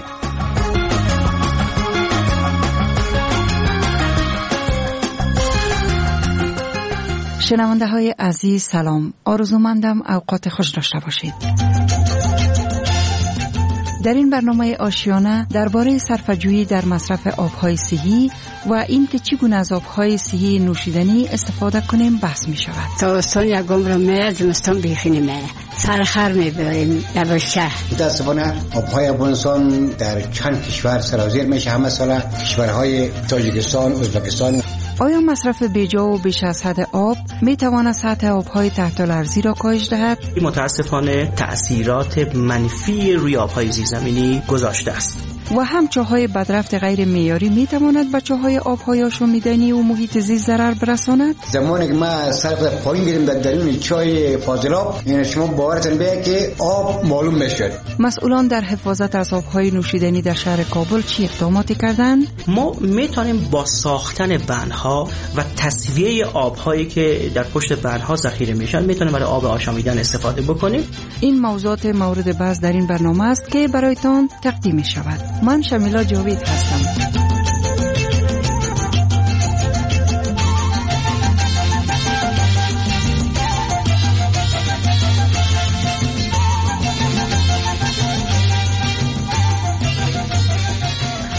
شنونده های عزیز سلام، آرزومندم اوقات خوش داشته باشید. در این برنامه آشیانه درباره صرفه‌جویی در مصرف آب‌های صحی و این که چگونه از آب‌های صحی نوشیدنی استفاده کنیم بحث می شود. تابستان یک عمر میاد، زمستان بیخی نمیاد. سرخر میبریم در شهر. متاسفانه آب‌های افغانستان در چند کشور سرازیر میشه، همه سال کشورهای تاجیکستان، ازبکستان. آیا مصرف بیجا و بیش از حد آب می تواند سطح آب‌های تحت الارضی را کاهش دهد؟ متاسفانه تأثیرات منفی روی آب‌های زیرزمینی گذاشته است. و هم چاهای بدرفت غیر معیاری می تواند به چاهای آب‌های آشامیدنی و محیط زیست ضرر برساند؟ زمانی که ما صرف پایین گیریم در درون چای فاضلاب، یعنی شما باورتون بیاد که آب معلوم بشه. مسئولان در حفاظت از آب‌های نوشیدنی در شهر کابل چی اقداماتی کردند؟ ما میتونیم با ساختن بندها و تصفیه آب‌هایی که در پشت بندها ذخیره میشن میتونیم برای آب آشامیدن استفاده بکنیم. این موضوعات مورد بحث در این برنامه است که برایتان تقدیم می شود. من شمیلا جاوید هستم.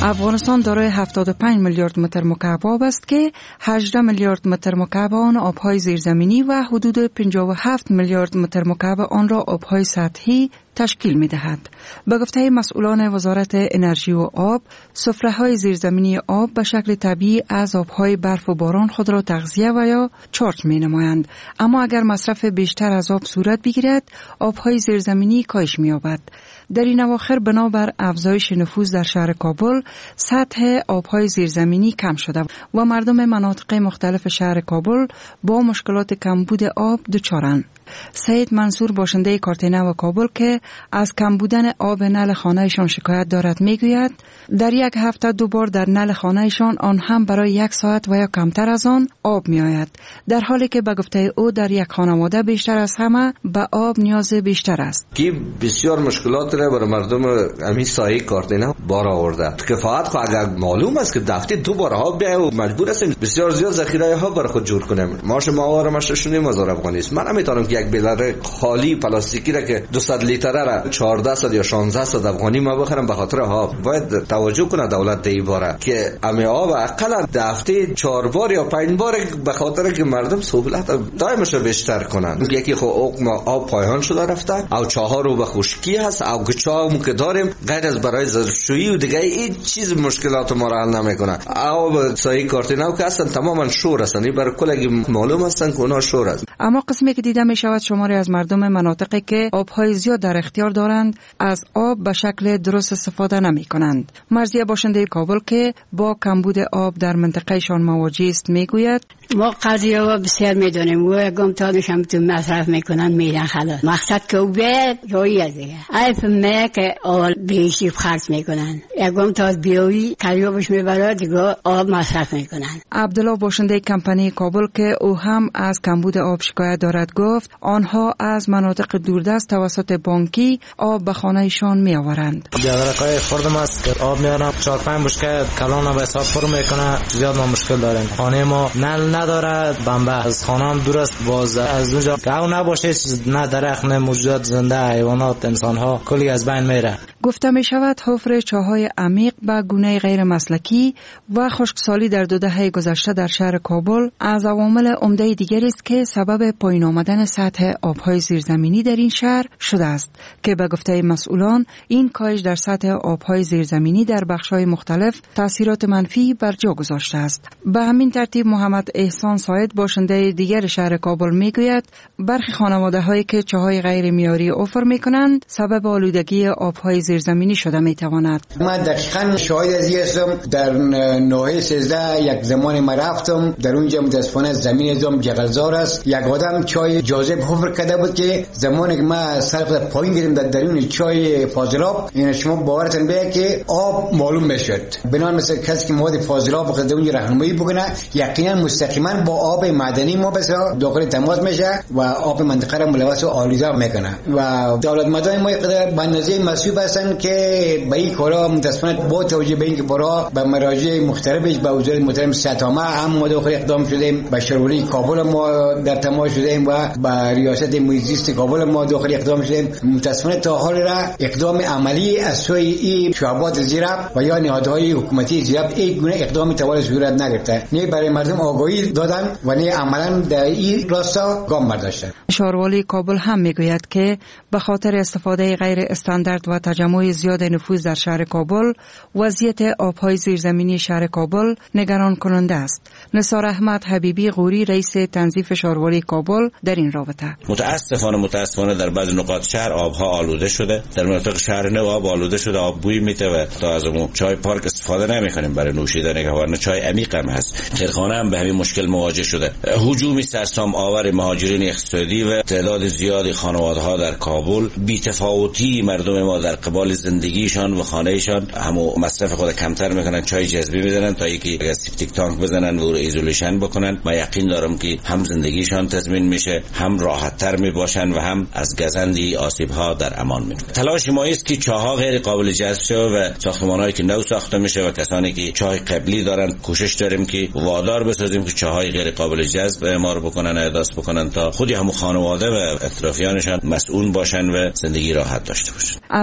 افغانستان دارای 75 میلیارد متر مکعب آب است که 18 میلیارد متر مکعب آن آبهای زیرزمینی و حدود 57 میلیارد متر مکعب آن را آبهای سطحی تشکیل می دهد. به گفته مسئولان وزارت انرژی و آب، سفره‌های زیرزمینی آب به شکل طبیعی از آبهای برف و باران خود را تغذیه و یا چارج می نمایند. اما اگر مصرف بیشتر از آب صورت بگیرد، آبهای زیرزمینی کاهش می یابد. در این اواخر بنابر افزایش نفوذ در شهر کابل، سطح آبهای زیرزمینی کم شده و مردم مناطق مختلف شهر کابل با مشکلات کمبود آب دچارند. سید منصور باشنده کارتینه و کابل که از کم بودن آب نل خانهشان شکایت دارد میگوید در یک هفته 2 بار در نل خانهشان آن هم برای 1 ساعت و یا کمتر از آن آب می آید، در حالی که به گفته او در یک خانواده بیشتر از همه به آب نیاز بیشتر است. که بسیار مشکلات را برای مردم همین سایه کارتینه بار آورده. کفایت خو اگر معلوم است که دفعه 2 بار آب بیاید و مجبور هستیم بسیار زیاد ذخیره ها برای خود جور کنیم. ما شما 6.5,000 افغانی است. من نمیتونم که یک بیلر خالی پلاستیکی را که 200 لیتره را 1400 یا 1600 افغانی ما بخرم به خاطر آب. باید توجه کنه دولت در این باره که همه آب اقل هفته 4 بار یا 5 بار به خاطر که مردم سهولت دائمش بیشتر کنن. یکی خو آب پایان شده رفته او چاها رو به خشکی هست او گچامو که داریم غیر از برای ظرفشویی و دیگه هیچ چیز مشکلات ما را حل نمیکنه. او سایه کارتینه که اصلا تماما شور هستن، برای کلگی معلوم هستن که اونا شور است. اما قسمی که دیده می شود شماری از مردم مناطقی که آبهای زیاد در اختیار دارند از آب به شکل درست استفاده نمی کنند. مرضیه باشنده کابل که با کمبود آب در منطقهشان مواجه است می گوید ما قضیه ها بسیار می دونیم و یکم تانش هم تو مصرف می کنن میرن خلاص. مقصد که او بیاد جایی از دیگه ایف می که آل بیشی خرج می کنن یکم تاز بیایی کریابش می برای دیگه آب مصرف می کنن. عبدالله باشنده کمپانی کابل که او هم از کمبود آب شکایت دارد گفت آنها از مناطق دوردست توسط بانکی آب به خانهشان می آورند. جوارکای خوردم است که آب میارم 4-5 مشکل کلان به حساب پر میکنه. زیاد ما مشکل داریم. خانه ما نل نداره، بمبه از خانه هم دور است. باز از اونجا که او نباشه نه درخت نه موجودات زنده حیوانات انسان ها کلی از بین میره. گفته می شود حفر چاهای عمیق به گونه غیر مسلکی و خشکسالی در 2 دهه گذشته در شهر کابل از عوامل عمده دیگری است که سبب پایین آمدن سطح آبهای زیرزمینی در این شهر شده است که به گفته مسئولان این کاهش در سطح آبهای زیرزمینی در بخش‌های مختلف تاثیرات منفی بر جا گذاشته است. به همین ترتیب محمد احسان ساید باشنده دیگر شهر کابل میگوید برخی خانواده‌هایی که چاهای غیر معیاری حفر می‌کنند سبب آلودگی آبهای زیرزمینی شده می‌تواند. من دقیقاً شاهد از این هستم. در نوحه 13 یک زمان ما رفتم در اونجا متاسفانه زمین ازم جغلزار است. یک آدم چای جاذب حفر کرده بود که زمانی که ما صرف پایین گیریم در درون چای فاضلاب این شما باورتون بیاد که آب معلوم میشد. بنابراین مثل کسی که مواد فاضلاب بخواد اونجا راهنمایی بکنه یقینا مستقیما با آب معدنی ما بس داخل تماس میشه و آب منطقه را ملوث و آلوده میکنه و دولت مدارای ما قدر به اندازه مسئول هستن که به این کارا متاسفانه با توجه به اینکه برا به مراجع مختلفش به وزارت محترم سطامه هم ما داخل اقدام شدیم، به شوری کابل ما در تماس شدیم و به ریاست محیط زیست کابل ما داخل اقدام شدیم. متاسفانه تا حال را اقدام عملی از سوی این شعبات زیراب و یا نهادهای حکومتی زیراب این گونه اقدامی توان صورت نگرفته. نه برای مردم آگاهی دادن و نه عملا در این راستا گام برداشتن. شهروالی کابل هم میگوید که به خاطر استفاده غیر استاندارد و تجمع زیاد نفوذ در شهر کابل وضعیت آبهای زیرزمینی شهر کابل نگران کننده است. نثار احمد حبیبی غوری رئیس تنظیف شهروالی کابل در این رابطه متاسفانه در بعض نقاط شهر آبها آلوده شده. در مناطق شهر نو آب آلوده شده، آب بوی میده و تا از اون چای پارک استفاده نمیکنیم برای نوشیدن که ورنه چای عمیق هم هست. خیرخانه هم به همین مشکل مواجه شده. هجومی سرسام آور مهاجرین اقتصادی و تعداد زیادی خانواده‌ها در کابل بی‌تفاوتی مردم ما در قبال زندگیشان و خانه‌شان همو مصرف خود کمتر میکنن، چای جذبی میزنن تا یکی از سیپتیک تانک بزنن و رو ایزولیشن بکنن. من یقین دارم که هم زندگیشان تضمین میشه، هم راحت‌تر میباشن و هم از گزندی آسیب‌ها در امان میمونن. تلاش ما است که چاه‌ها غیر قابل جذب شه و ساختمان‌هایی که نو ساخته میشه و کسانی که چاه قبلی دارن کوشش داریم که وادار بسازیم که چاهای غیر قابل جذب اعمار بکنن، احداث بکنن تا خودی همون خانواده و اطرافیانشان مسئول باشن و زندگی راحت داشته باشن. از سوی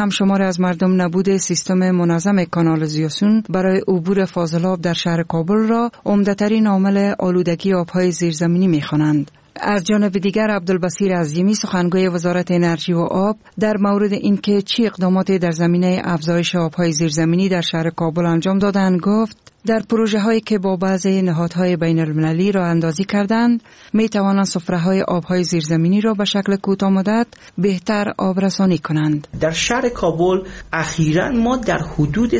کم شمار از مردم نبود سیستم منظم کانالیزاسیون برای عبور فاضلاب در شهر کابل را عمده‌ترین عامل آلودگی آبهای زیرزمینی می‌خوانند. از جانب دیگر عبدالبصیر عظیمی سخنگوی وزارت انرژی و آب در مورد اینکه چه اقداماتی در زمینه افزایش آبهای زیرزمینی در شهر کابل انجام دادند گفت در پروژه هایی که با بعضی نهادهای بین المللی را اندازی کردند می توانند سفره های آبهای زیرزمینی را به شکل کوتاه مدت بهتر آبرسانی کنند. در شهر کابل اخیراً ما در حدود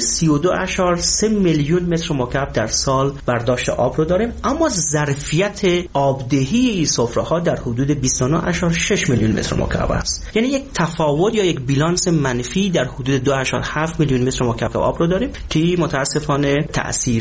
32.3 میلیون متر مکعب در سال برداشت آب رو داریم، اما ظرفیت آبدهی این سفره ها در حدود 29.6 میلیون متر مکعب است. یعنی یک تفاوت یا یک بیلانس منفی در حدود 2.7 میلیون متر مکعب آب رو داریم که متاسفانه تأثیرات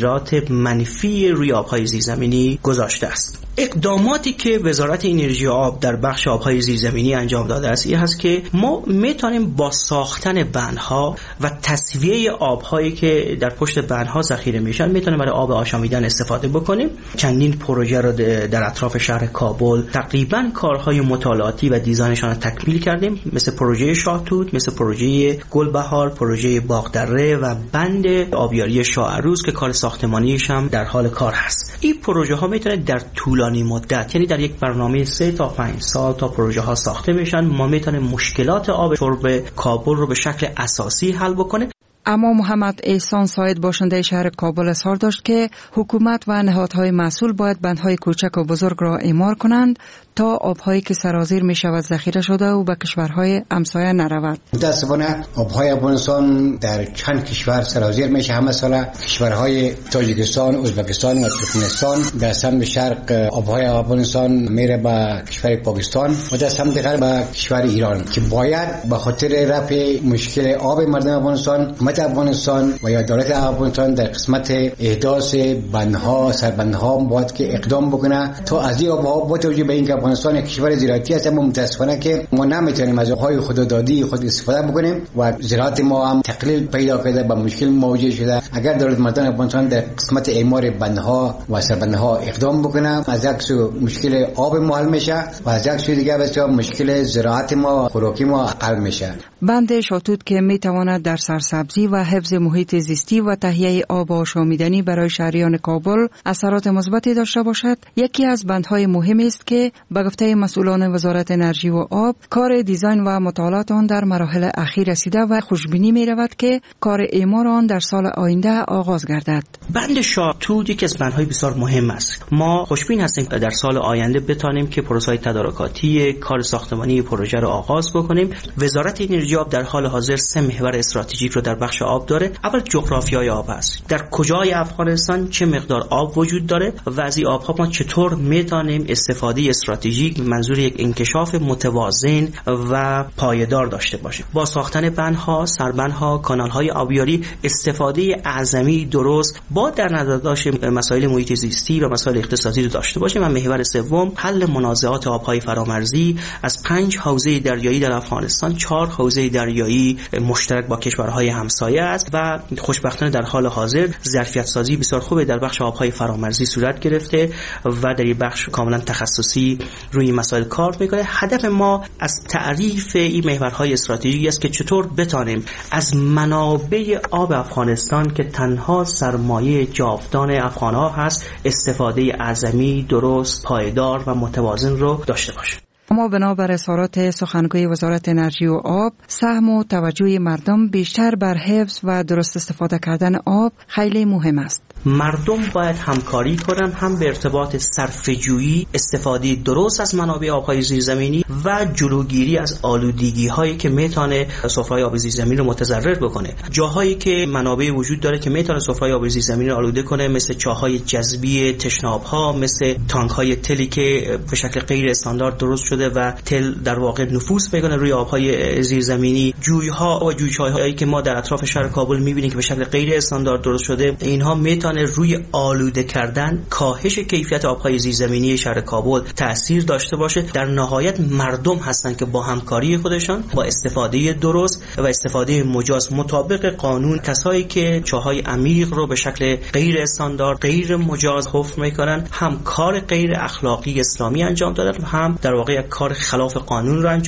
منفی روی آبهای زیرزمینی گذاشته است. اقداماتی که وزارت انرژی و آب در بخش آبهای زیرزمینی انجام داده است این هست که ما میتونیم با ساختن بندها و تصفیه آبهایی که در پشت بندها ذخیره میشن میتونیم برای آب آشامیدن استفاده بکنیم. چندین پروژه را در اطراف شهر کابل تقریبا کارهای مطالعاتی و دیزاینشان را تکمیل کردیم، مثل پروژه شاهتوت، مثل پروژه گلبهار، پروژه باغدره و بند آبیاری شاه عروس که کار ساختمانیش هم در حال کار هست. این پروژه ها میتونه در طولانی مدت، یعنی در یک برنامه 3 تا 5 سال تا پروژه ها ساخته میشن، ما میتونیم مشکلات آب شرب کابل رو به شکل اساسی حل بکنه. اما محمد احسان ساید باشنده شهر کابل اظهار داشت که حکومت و نهادهای مسئول باید بندهای کوچک و بزرگ را اعمار کنند تا آبهایی که سرازیر می شود ذخیره شده و به کشورهای همسایه نرود. متاسفانه آبهای افغانستان در چند کشور سرازیر میشه. همه سال کشورهای تاجیکستان، ازبکستان و ترکمنستان، در سمت شرق آبهای افغانستان میره به کشور پاکستان و در سمت غرب به کشور ایران که باید به خاطر رفع مشکل آب مردم افغانستان افغانستان و یا دولت افغانستان در قسمت احداث بندها، سربندها باید که اقدام بکنه تا از این آبها با توجه به اینکه افغانستان یک کشور زراعتی است، اما متاسفانه که ما نمیتونیم از آبهای خوددادی خود استفاده بکنیم و زراعت ما هم تقلیل پیدا کرده، به مشکل مواجه شده. اگر دولت مردان افغانستان در قسمت اعمار بندها و سربندها اقدام بکنه، از یک سو مشکل آب ما حل میشه و از یک سو دیگه بسیار مشکل زراعت ما، خوراکی ما حل میشه. بند شاهتوت که میتواند در سرسبزی و حفظ محیط زیستی و تهیه آب آشامیدنی برای شهریان کابل اثرات مثبتی داشته باشد، یکی از بندهای مهم است که به گفته مسئولان وزارت انرژی و آب کار دیزاین و مطالعات آن در مراحل اخیر رسیده و خوشبینی می رود که کار اعمار آن در سال آینده آغاز گردد. بند شاهتوت یکی از بندهای بسیار مهم است. ما خوشبین هستیم در سال آینده بتانیم که پروسه تدارکاتی کار ساختمانی پروژه را آغاز بکنیم. وزارت انرژی آب در حال حاضر 3 محور استراتژیک رو در بخش آب داره. اول جغرافیای آب است، در کجای افغانستان چه مقدار آب وجود داره و از این آبها ما چطور میتونیم استفاده استراتژیک منظور یک انکشاف متوازن و پایدار داشته باشیم. با ساختن بندها، سربندها، کانالهای آبیاری استفاده اعظمی درست با در نظر داشت مسائل محیط زیستی و مسائل اقتصادی رو داشته باشیم. و محور سوم حل منازعات آبهای فرامرزی از 5 حوزه دریایی در افغانستان 4 حوزه دریایی مشترک با کشورهای همسایه است و خوشبختانه در حال حاضر ظرفیت سازی بسیار خوبی در بخش آبهای فرامرزی صورت گرفته و در این بخش کاملا تخصصی روی مسائل کار میکنه. هدف ما از تعریف این محورهای استراتژیکی است که چطور بتانیم از منابع آب افغانستان که تنها سرمایه جاودان افغان‌ها هست استفاده اعظمی، درست، پایدار و متوازن رو داشته باشیم. اما بنابر اظهارات سخنگوی وزارت انرژی و آب، سهم و توجه مردم بیشتر بر حفظ و درست استفاده کردن آب خیلی مهم است. مردم باید همکاری کنن هم به ارتباط صرفه‌جویی، استفاده درست از منابع آبهای زیرزمینی و جلوگیری از آلودگی هایی که میتونه سفره آب زیرزمینی رو متضرر بکنه. جاهایی که منابع وجود داره که میتونه سفره آب زیرزمینی رو آلوده کنه، مثل چاهای جذبی تشناب‌ها، مثل تانک‌های تلی که به شکل غیر استاندارد درست شده و تل در واقع نفوذ میکنه روی آبهای زیرزمینی، جوی‌ها و جویچه‌هایی که ما در اطراف شهر کابل می‌بینیم که به شکل غیر استاندارد درست شده، اینها میتونه روی آلوده کردن، کاهش کیفیت آبهای زیرزمینی شهر کابل تأثیر داشته باشه. در نهایت مردم هستن که با همکاری خودشان، با استفاده درست و استفاده مجاز مطابق قانون، کسایی که چاهای عمیق رو به شکل غیر استاندارد، غیر مجاز حفر میکنن، هم کار غیر اخلاقی اسلامی انجام دادن، هم در واقع کار خلاف قانون رو انجام دادن.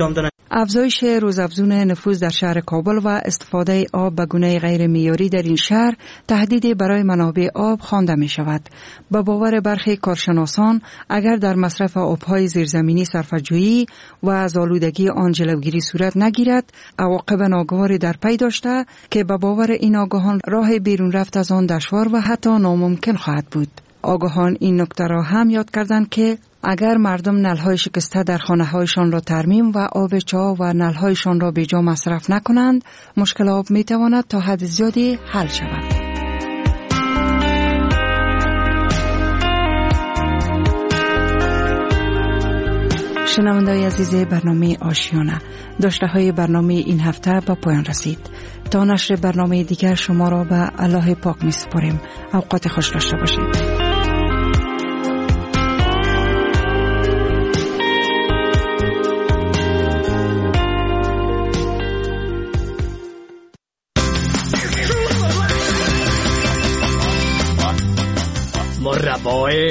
افزایش روزافزون نفوذ در شهر کابل و استفاده آب به گونه غیر معیاری در این شهر تهدیدی برای منابع آب خوانده می شود. به باور برخی کارشناسان اگر در مصرف آبهای زیرزمینی صرفه‌جویی و از آلودگی آن جلوگیری صورت نگیرد، عواقب ناگواری در پی داشته که به باور این آگاهان راه بیرون رفت از آن دشوار و حتی ناممکن خواهد بود. آگاهان این نکته را هم یاد کردند که اگر مردم نل‌های شکسته در خانه‌هایشان را ترمیم و آب چاه و نل‌هایشان را بیجا مصرف نکنند، مشکل آب می‌تواند تا حد زیادی حل شود. شنونده‌های عزیز برنامه آشیانه، داشته‌های برنامه این هفته به پایان رسید. تا نشر برنامه دیگر شما را به الله پاک می‌سپاریم. اوقات خوش داشته باشید. مربای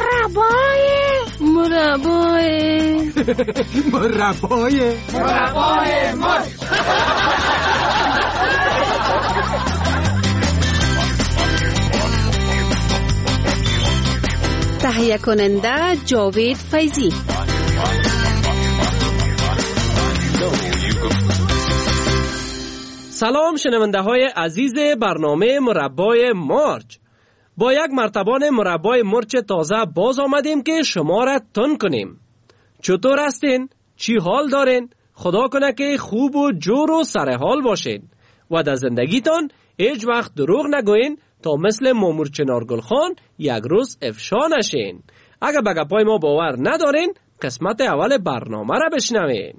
تهیه کننده جاوید فیضی. سلام شنونده های عزیز برنامه مربای مارچ. با یک مرتبان مربای مرچ تازه باز آمدیم که شما را تن کنیم. چطور هستین؟ چی حال دارین؟ خدا کنه که خوب و جور و سرحال باشین و در زندگیتان هیچ وقت دروغ نگوین تا مثل مامور چنارگل خان یک روز افشا نشین. اگر به گپای ما باور ندارین قسمت اول برنامه را بشنوین.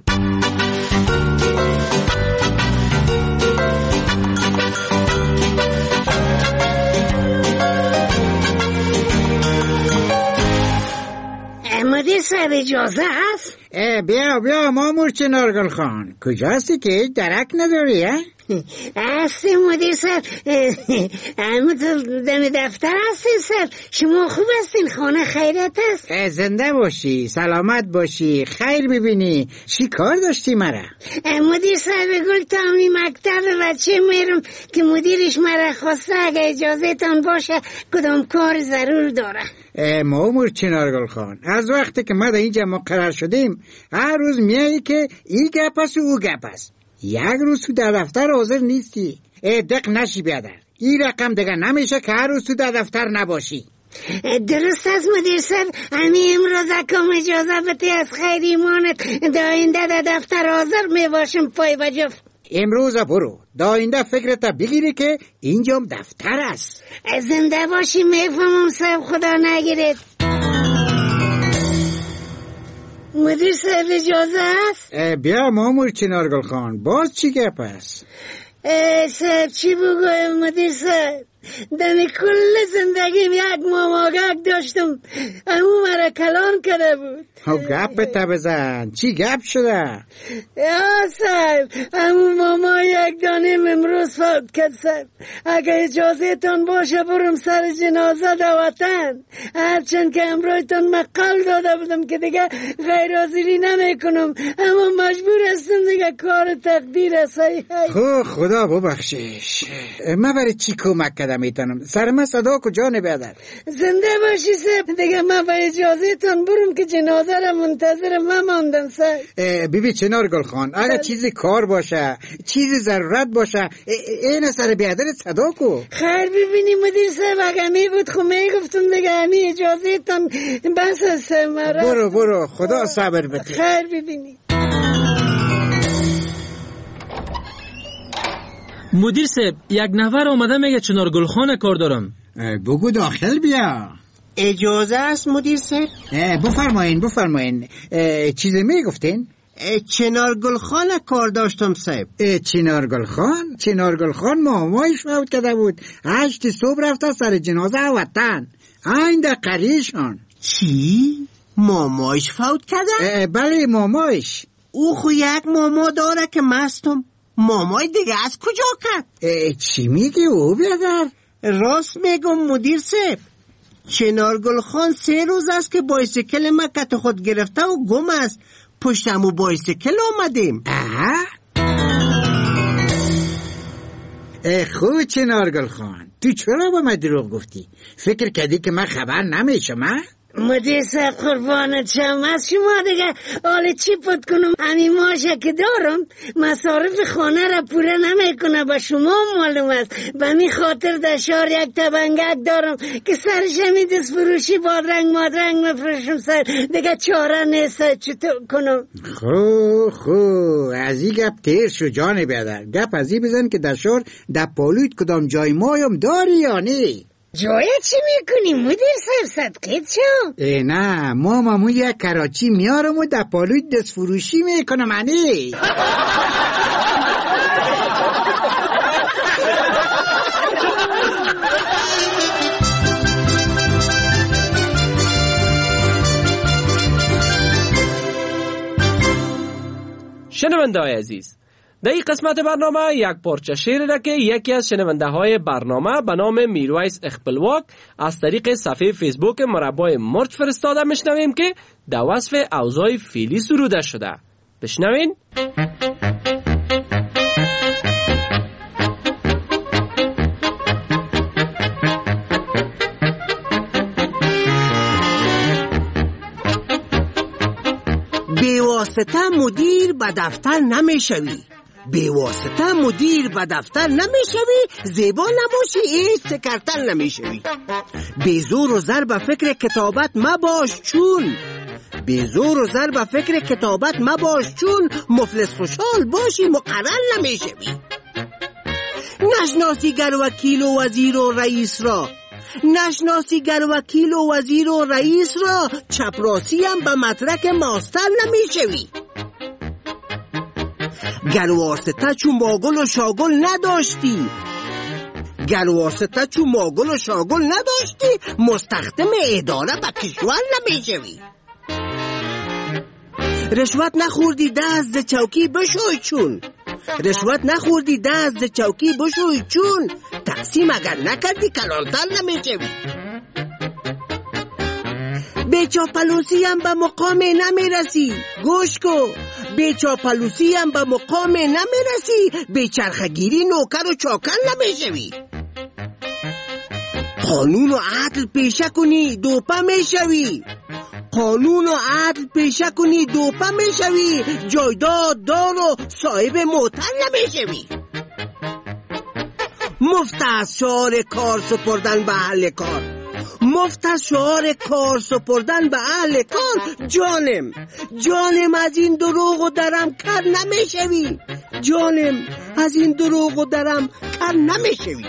مدیر صاحب اجازه هست؟ بیا مامور چنارگل خان، کجا هستی که هیچ درک نداری؟ هستی مدیر صاحب، اما تو دم دفتر هستی صاحب. شما خوب هستین؟ خانه خیرت است؟ زنده باشی، سلامت باشی، خیر ببینی. چی کار داشتی مرا؟ مدیر صاحب گل تامی مکتب بچه میرم که مدیرش مرا خواسته اگه اجازه تان باشه کدام کار ضرور داره. مامور چنارگل خان، از وقتی که ما در اینجا مقرر شدیم هر روز میایی که این گپ است و او گپ است. یک روز تو در دفتر حاضر نیستی. دق نشی بیادر، این رقم دیگه نمیشه که هر روز تو در دفتر نباشی. درست است مدیر صاحب. همین امروز اکم اجازه بده از خیر ایمانت داینده در دفتر حاضر میباشم پای بجفت. امروز برو، داینده فکرت بگیری که اینجام دفتر است. زنده باشی. میفهمم صاحب، خدا نگیرد. مدیر صاحب اجازه است؟ بیا مامور چنارگل خان، باز چی گپ است؟ صاحب چی بگویم مدیر صاحب؟ دمی کل زندگیم یک ماماگک داشتم، امو مرا کلان کرده بود. گپ تا بزن، چی گپ شده؟ یا صاحب، امو ماما یک دانیم امروز فوت کرد صاحب. اگه اجازه تان باشه برم سر جنازه دواتن، هرچند که امروز تان مقال داده بودم که دیگه غیر حاضری نمی کنم، اما مجبور هستم دیگه کار تقدیر است. خدا ببخشش، من برای چی کمک کردم میتونم؟ سر من صدا کجا نبیادر؟ زنده باشی صاحب، دیگه من با اجازه تان برم که جنازه را منتظر من ماندم صاحب. بیبی چنارگل خان، اگه چیزی کار باشه، چیزی ضرورت باشه، این سر بیادر صدا کو. خیر ببینی مدیر صاحب، اگه می بود خو می گفتم دیگه همی اجازه تان بس است مرا. برو خدا صبر بده. خیر ببینی. مدیر صاحب، یک نفر آمده میگه چنارگل خان کار دارم. بگو داخل بیا. اجازه است مدیر صاحب؟ بفرمایین. چیزی میگفتین؟ چنارگل خان کار داشتم صاحب. چنارگل خان مامایش فوت کرده بود، 8 صبح رفته سر جنازه وطن. این در قریشان. چی؟ مامایش فوت کرده؟ بله مامایش. او خو یک ماما داره که مستم. مامای دیگه از کجا کرد؟ چی میگی او بیادر؟ راست میگم مدیر صاحب. چنارگل خان 3 روز است که بایسیکل ما کت خود گرفته و گم است. پشت امو بایسکل آمدیم. خوب چنارگل خان، تو چرا با من دروغ گفتی؟ فکر کردی که من خبر نمیشم؟ مدیر صاحب قربانت شم از شما دیگه حالا چی پد کنم؟ همین ماشه که دارم مصارف خانه را پوره نمیکنه، با شما معلوم است. به می خاطر در شهر یک تبنگک دارم که سرش همی دست فروشی بادرنگ مادرنگ مفروشم سر دیگه چاره نیست. چطور کنم؟ خو از این گپ تیر شو جان بیادر. گپ از این بزن که در شهر در پالویت کدام جای مایم داری یا نه؟ جای چی میکنی مدیر صاحب صدقیت شو؟ نه مامامو یک کراچی میارم و در پالوی دست فروشی میکنم. انی شنونده های عزیز، در این قسمت برنامه یک پارچه شعر را که یکی از شنونده های برنامه به نام میرویس اخپلواک از طریق صفحه فیسبوک مربای مرچ فرستاده میشنویم که در وصف اوضاع فعلی سروده شده. بشنوین. بیواسطه مدیر به دفتر نمیشوی، بیواسطه مدیر به دفتر نمیشوی، زیبا نباشی ایش سکرتر نمیشوی. بیزور و زر به فکر کتابت مباش چون، بیزور و زر به فکر کتابت مباش چون، مفلس خوشحال باشی مقرر نمیشوی. نشناسی گر وکیل و وزیر و رئیس را، نشناسی گر وکیل و وزیر و رئیس را، چپراسی هم به مدرک ماستر نمیشوی. گر واسطه چون ماگل و شاگل نداشتی، گر واسطه چون ماگل و شاگل نداشتی، مستخدم اداره به کشور نمیشوی. رشوت نخوردی دست چوکی بشوی چون، رشوت نخوردی دست چوکی بشوی چون، تقسیم اگر نکردی کلانتر نمیشوی. بیچاپلوسی هم به مقام نمیرسی، گوش کو، بیچاپلوسی هم به مقام نمیرسی، بیچرخگیری نوکر و چاکر نمیشوی. قانون و عدل پیشه کنی دوپه میشوی، قانون و عدل پیشه کنی دوپه میشوی، جایداد دار و صاحب موتر نمیشوی. مفت از شعار کار سپردن به اهل کار، مفت از شعار کار سپردن به اهل کار. جانم جانم از این دروغ و درم کر نمیشوی، جانم از این دروغ و درم کر نمیشوی.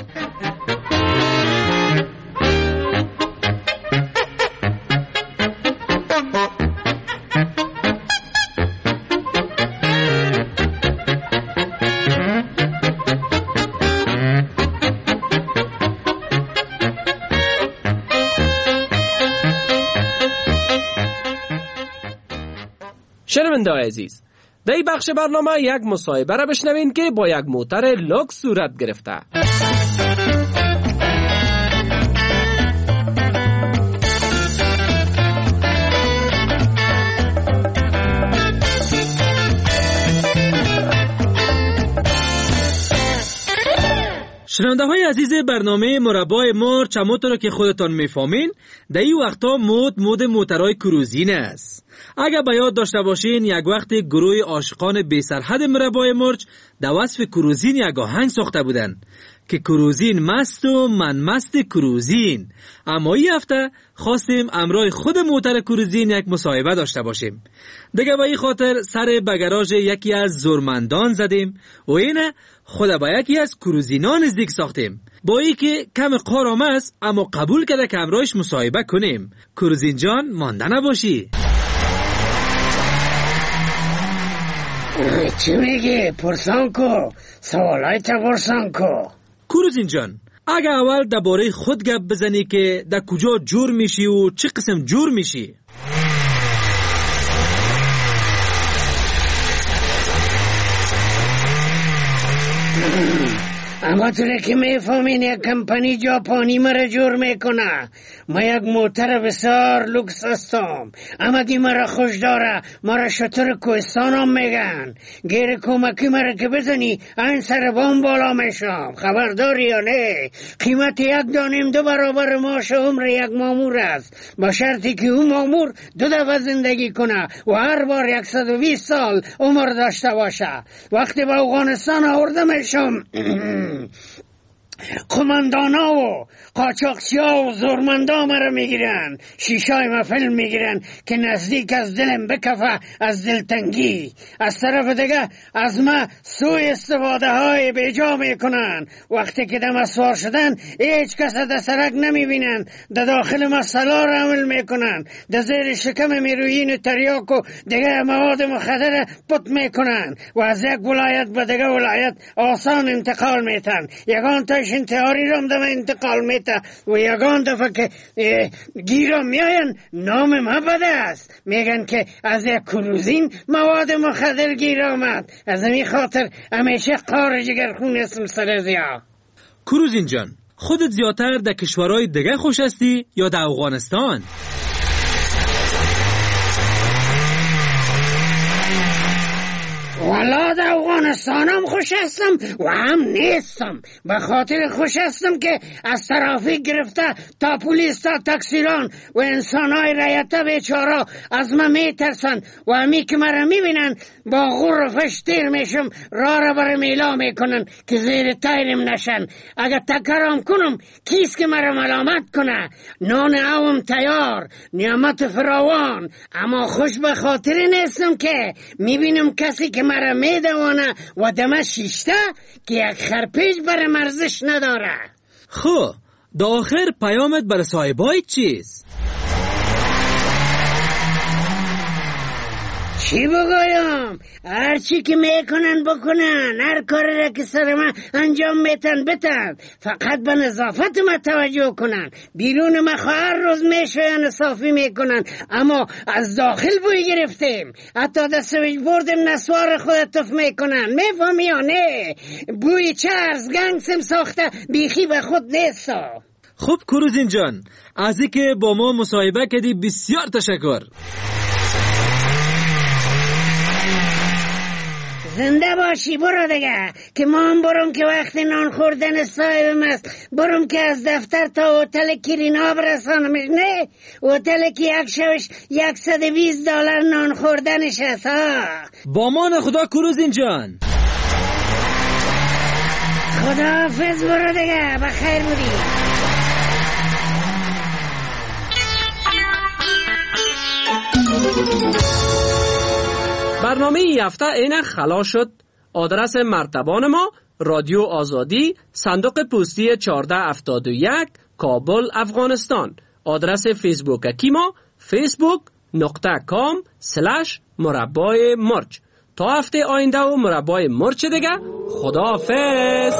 شنونده عزیز، در این بخش برنامه یک مصاحبه را بشنوین که با یک موتر لوکس صورت گرفته. شنونده های عزیز برنامه مربای مرچ، همونطور که خودتان میفهمین در این وقتا مد موترهای کروزین است. اگر به یاد داشته باشین یک وقت گروه عاشقان بی سرحد مربای مرچ در وصف کروزین یک آهنگ ساخته بودن که کروزین مست و من مست کروزین. اما این هفته خواستیم امرای خود موتر کروزین یک مصاحبه داشته باشیم. دیگه به این خاطر سر به گراژ یکی از زورمندان زدیم و اینه خود با یکی از کروزینان نزدیک ساختیم. با ای که کم قارام است اما قبول کرده که امرایش مصاحبه کنیم. کروزین جان مانده نباشی. چی میگی؟ پرسان کو، سوالای تا پرسان کو. کروزین جان، اگه اول درباره خود گپ بزنی که در کجا جور میشی و چه قسم جور میشی؟ اما طوره که میفهمین یک کمپانی ژاپنی مرا جور میکنه. ما یک موتر بسیار لوکس هستم، اما دی مرا خوش داره. مرا شتر کوهستان هم میگن. گیر کمکی مرا که بزنی این سر بام بالا میشم. خبرداری یا نه؟ قیمت 1.5 برابر معاش عمر یک مامور است، با شرطی که اون مامور 2 دفعه زندگی کنه و هر بار 120 سال عمر داشته باشه. وقتی به افغانستان آورده میشم قماندانا و قاچاقچیا و زورمندا مرا میگیرن، شیشای ما فیلم میگیرن که نزدیک از دلم بکفه از دلتنگی. از طرف دیگه از ما سوء استفاده های بیجا میکنن. وقتی که دم اسوار شدن هیچ کس در سرک نمیبینن، در داخل ما سلار عمل میکنن، در زیر شکم میرویین و تریاک و دیگه مواد مخدر پت میکنن و از یک ولایت به دیگه ولایت آسان انتقال میتن. یگان تاش انتحاری رام دم انتقال میته و یگان دفعه که گیرم میاین نام ما بده است، میگن که از یک کروزین مواد مخدر گیر آمد. از این خاطر همیشه قار جگرخون اسم سر زیا. کروزین جان، خودت زیادتر در کشورهای دیگه خوش هستی یا در افغانستان؟ والا در افغانستان هم خوش هستم و هم نیستم. به خاطر خوش هستم که از ترافیک گرفته تا پلیس تا تاکسیران و انسانهای رایته بیچارا از من میترسن و همی که مرا میبینن با غور و فش تیر میشم، راه را برای میلا میکنن که زیر تایرم نشن. اگر تکرام کنم کیست که مرا ملامت کنه؟ نان اوم تیار، نعمت فراوان، اما خوش به خاطر نیستم که میبینم کسی که مرا میدوانه و دم شیشته که یک خرپیش بر مرزش نداره. خب دا آخر پیامت بر صاحبای چیست؟ چی بگویم؟ هر چی که میکنن بکنن، هر کاری را که سر من انجام میتن بتن، فقط به نظافت ما توجه کنن. بیرون ما هر روز میشوین صافی میکنن، اما از داخل بوی گرفتیم. حتی در سویج بردم نسوار خود تف میکنن. میفهمی یا نه؟ بوی چرز گنگسم ساخته بیخی به خود نیستا. خب کروزین جان، از این که با ما مصاحبه کردی بسیار تشکر. زنده باشی. برو دیگه که ما هم برم که وقت نان خوردن صاحبم است. برم که از دفتر تا هتل کرینا برسانمش. نه، هتل که یک شبش $120 نان خوردنش است. با مان خدا کروزین جان. خداحافظ. برو دیگه، بخیر بودی. برنامه این هفته اینه خلاص شد. آدرس مرتبان ما رادیو آزادی، صندوق پستی 1471، کابل، افغانستان. آدرس فیسبوک ما facebook.com/مربای مرچ. تا هفته آینده و مربای مرچ دیگه. خداحافظ.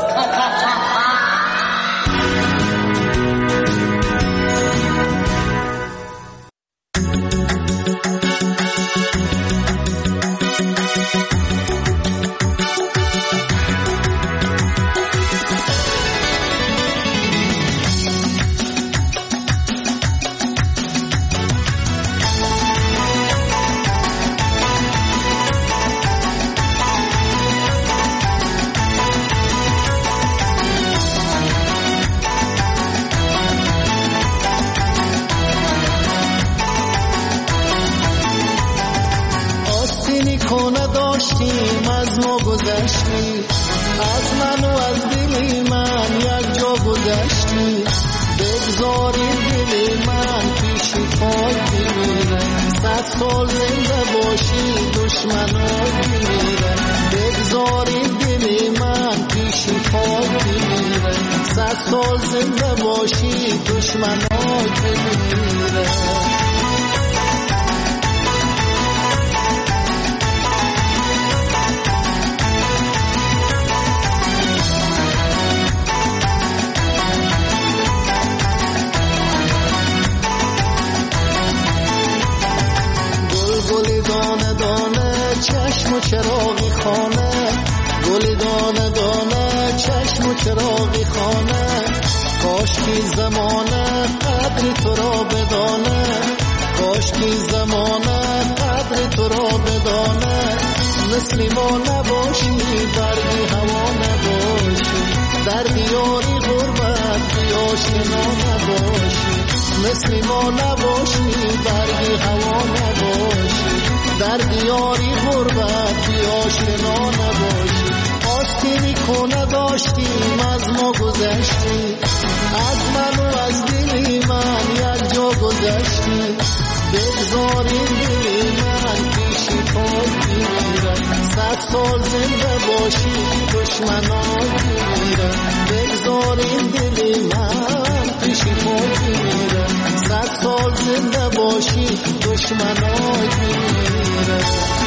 داشتیم از ما گذشتی، از من و از دل من یک جا گذشتی. بگذاری دل من پیشی پای بمیره، 100 سال زنده باشی دشمنای بمیره. بگذاری دل من پیشی پای بمیره، 100 سال زنده باشی دشمنای بمیره. چشم و چراغی خانه، گل دانه دانه چشم و چراغی کی زمانه قدر تو را بدانه، کاش کی زمانه قدر تو را بدانه. مثل ما نباشی برگ هوا نباشی، در دیاری غربت بی آشنا نباشی. مثل ما نباشی برگ هوا نباشی، در دیاری غربت بی آشنا نباشی. آستینی کنه داشتیم از ما گذشتی، از من و از دلی من یک جا گذشتی. بگذاری دلی من پیشی پاک میرم، 100 سال زنده باشی دشمنات میرم. بگذاری دلی من پیشی پاک میرم، 100 سال زنده باشی دشمنات میرم.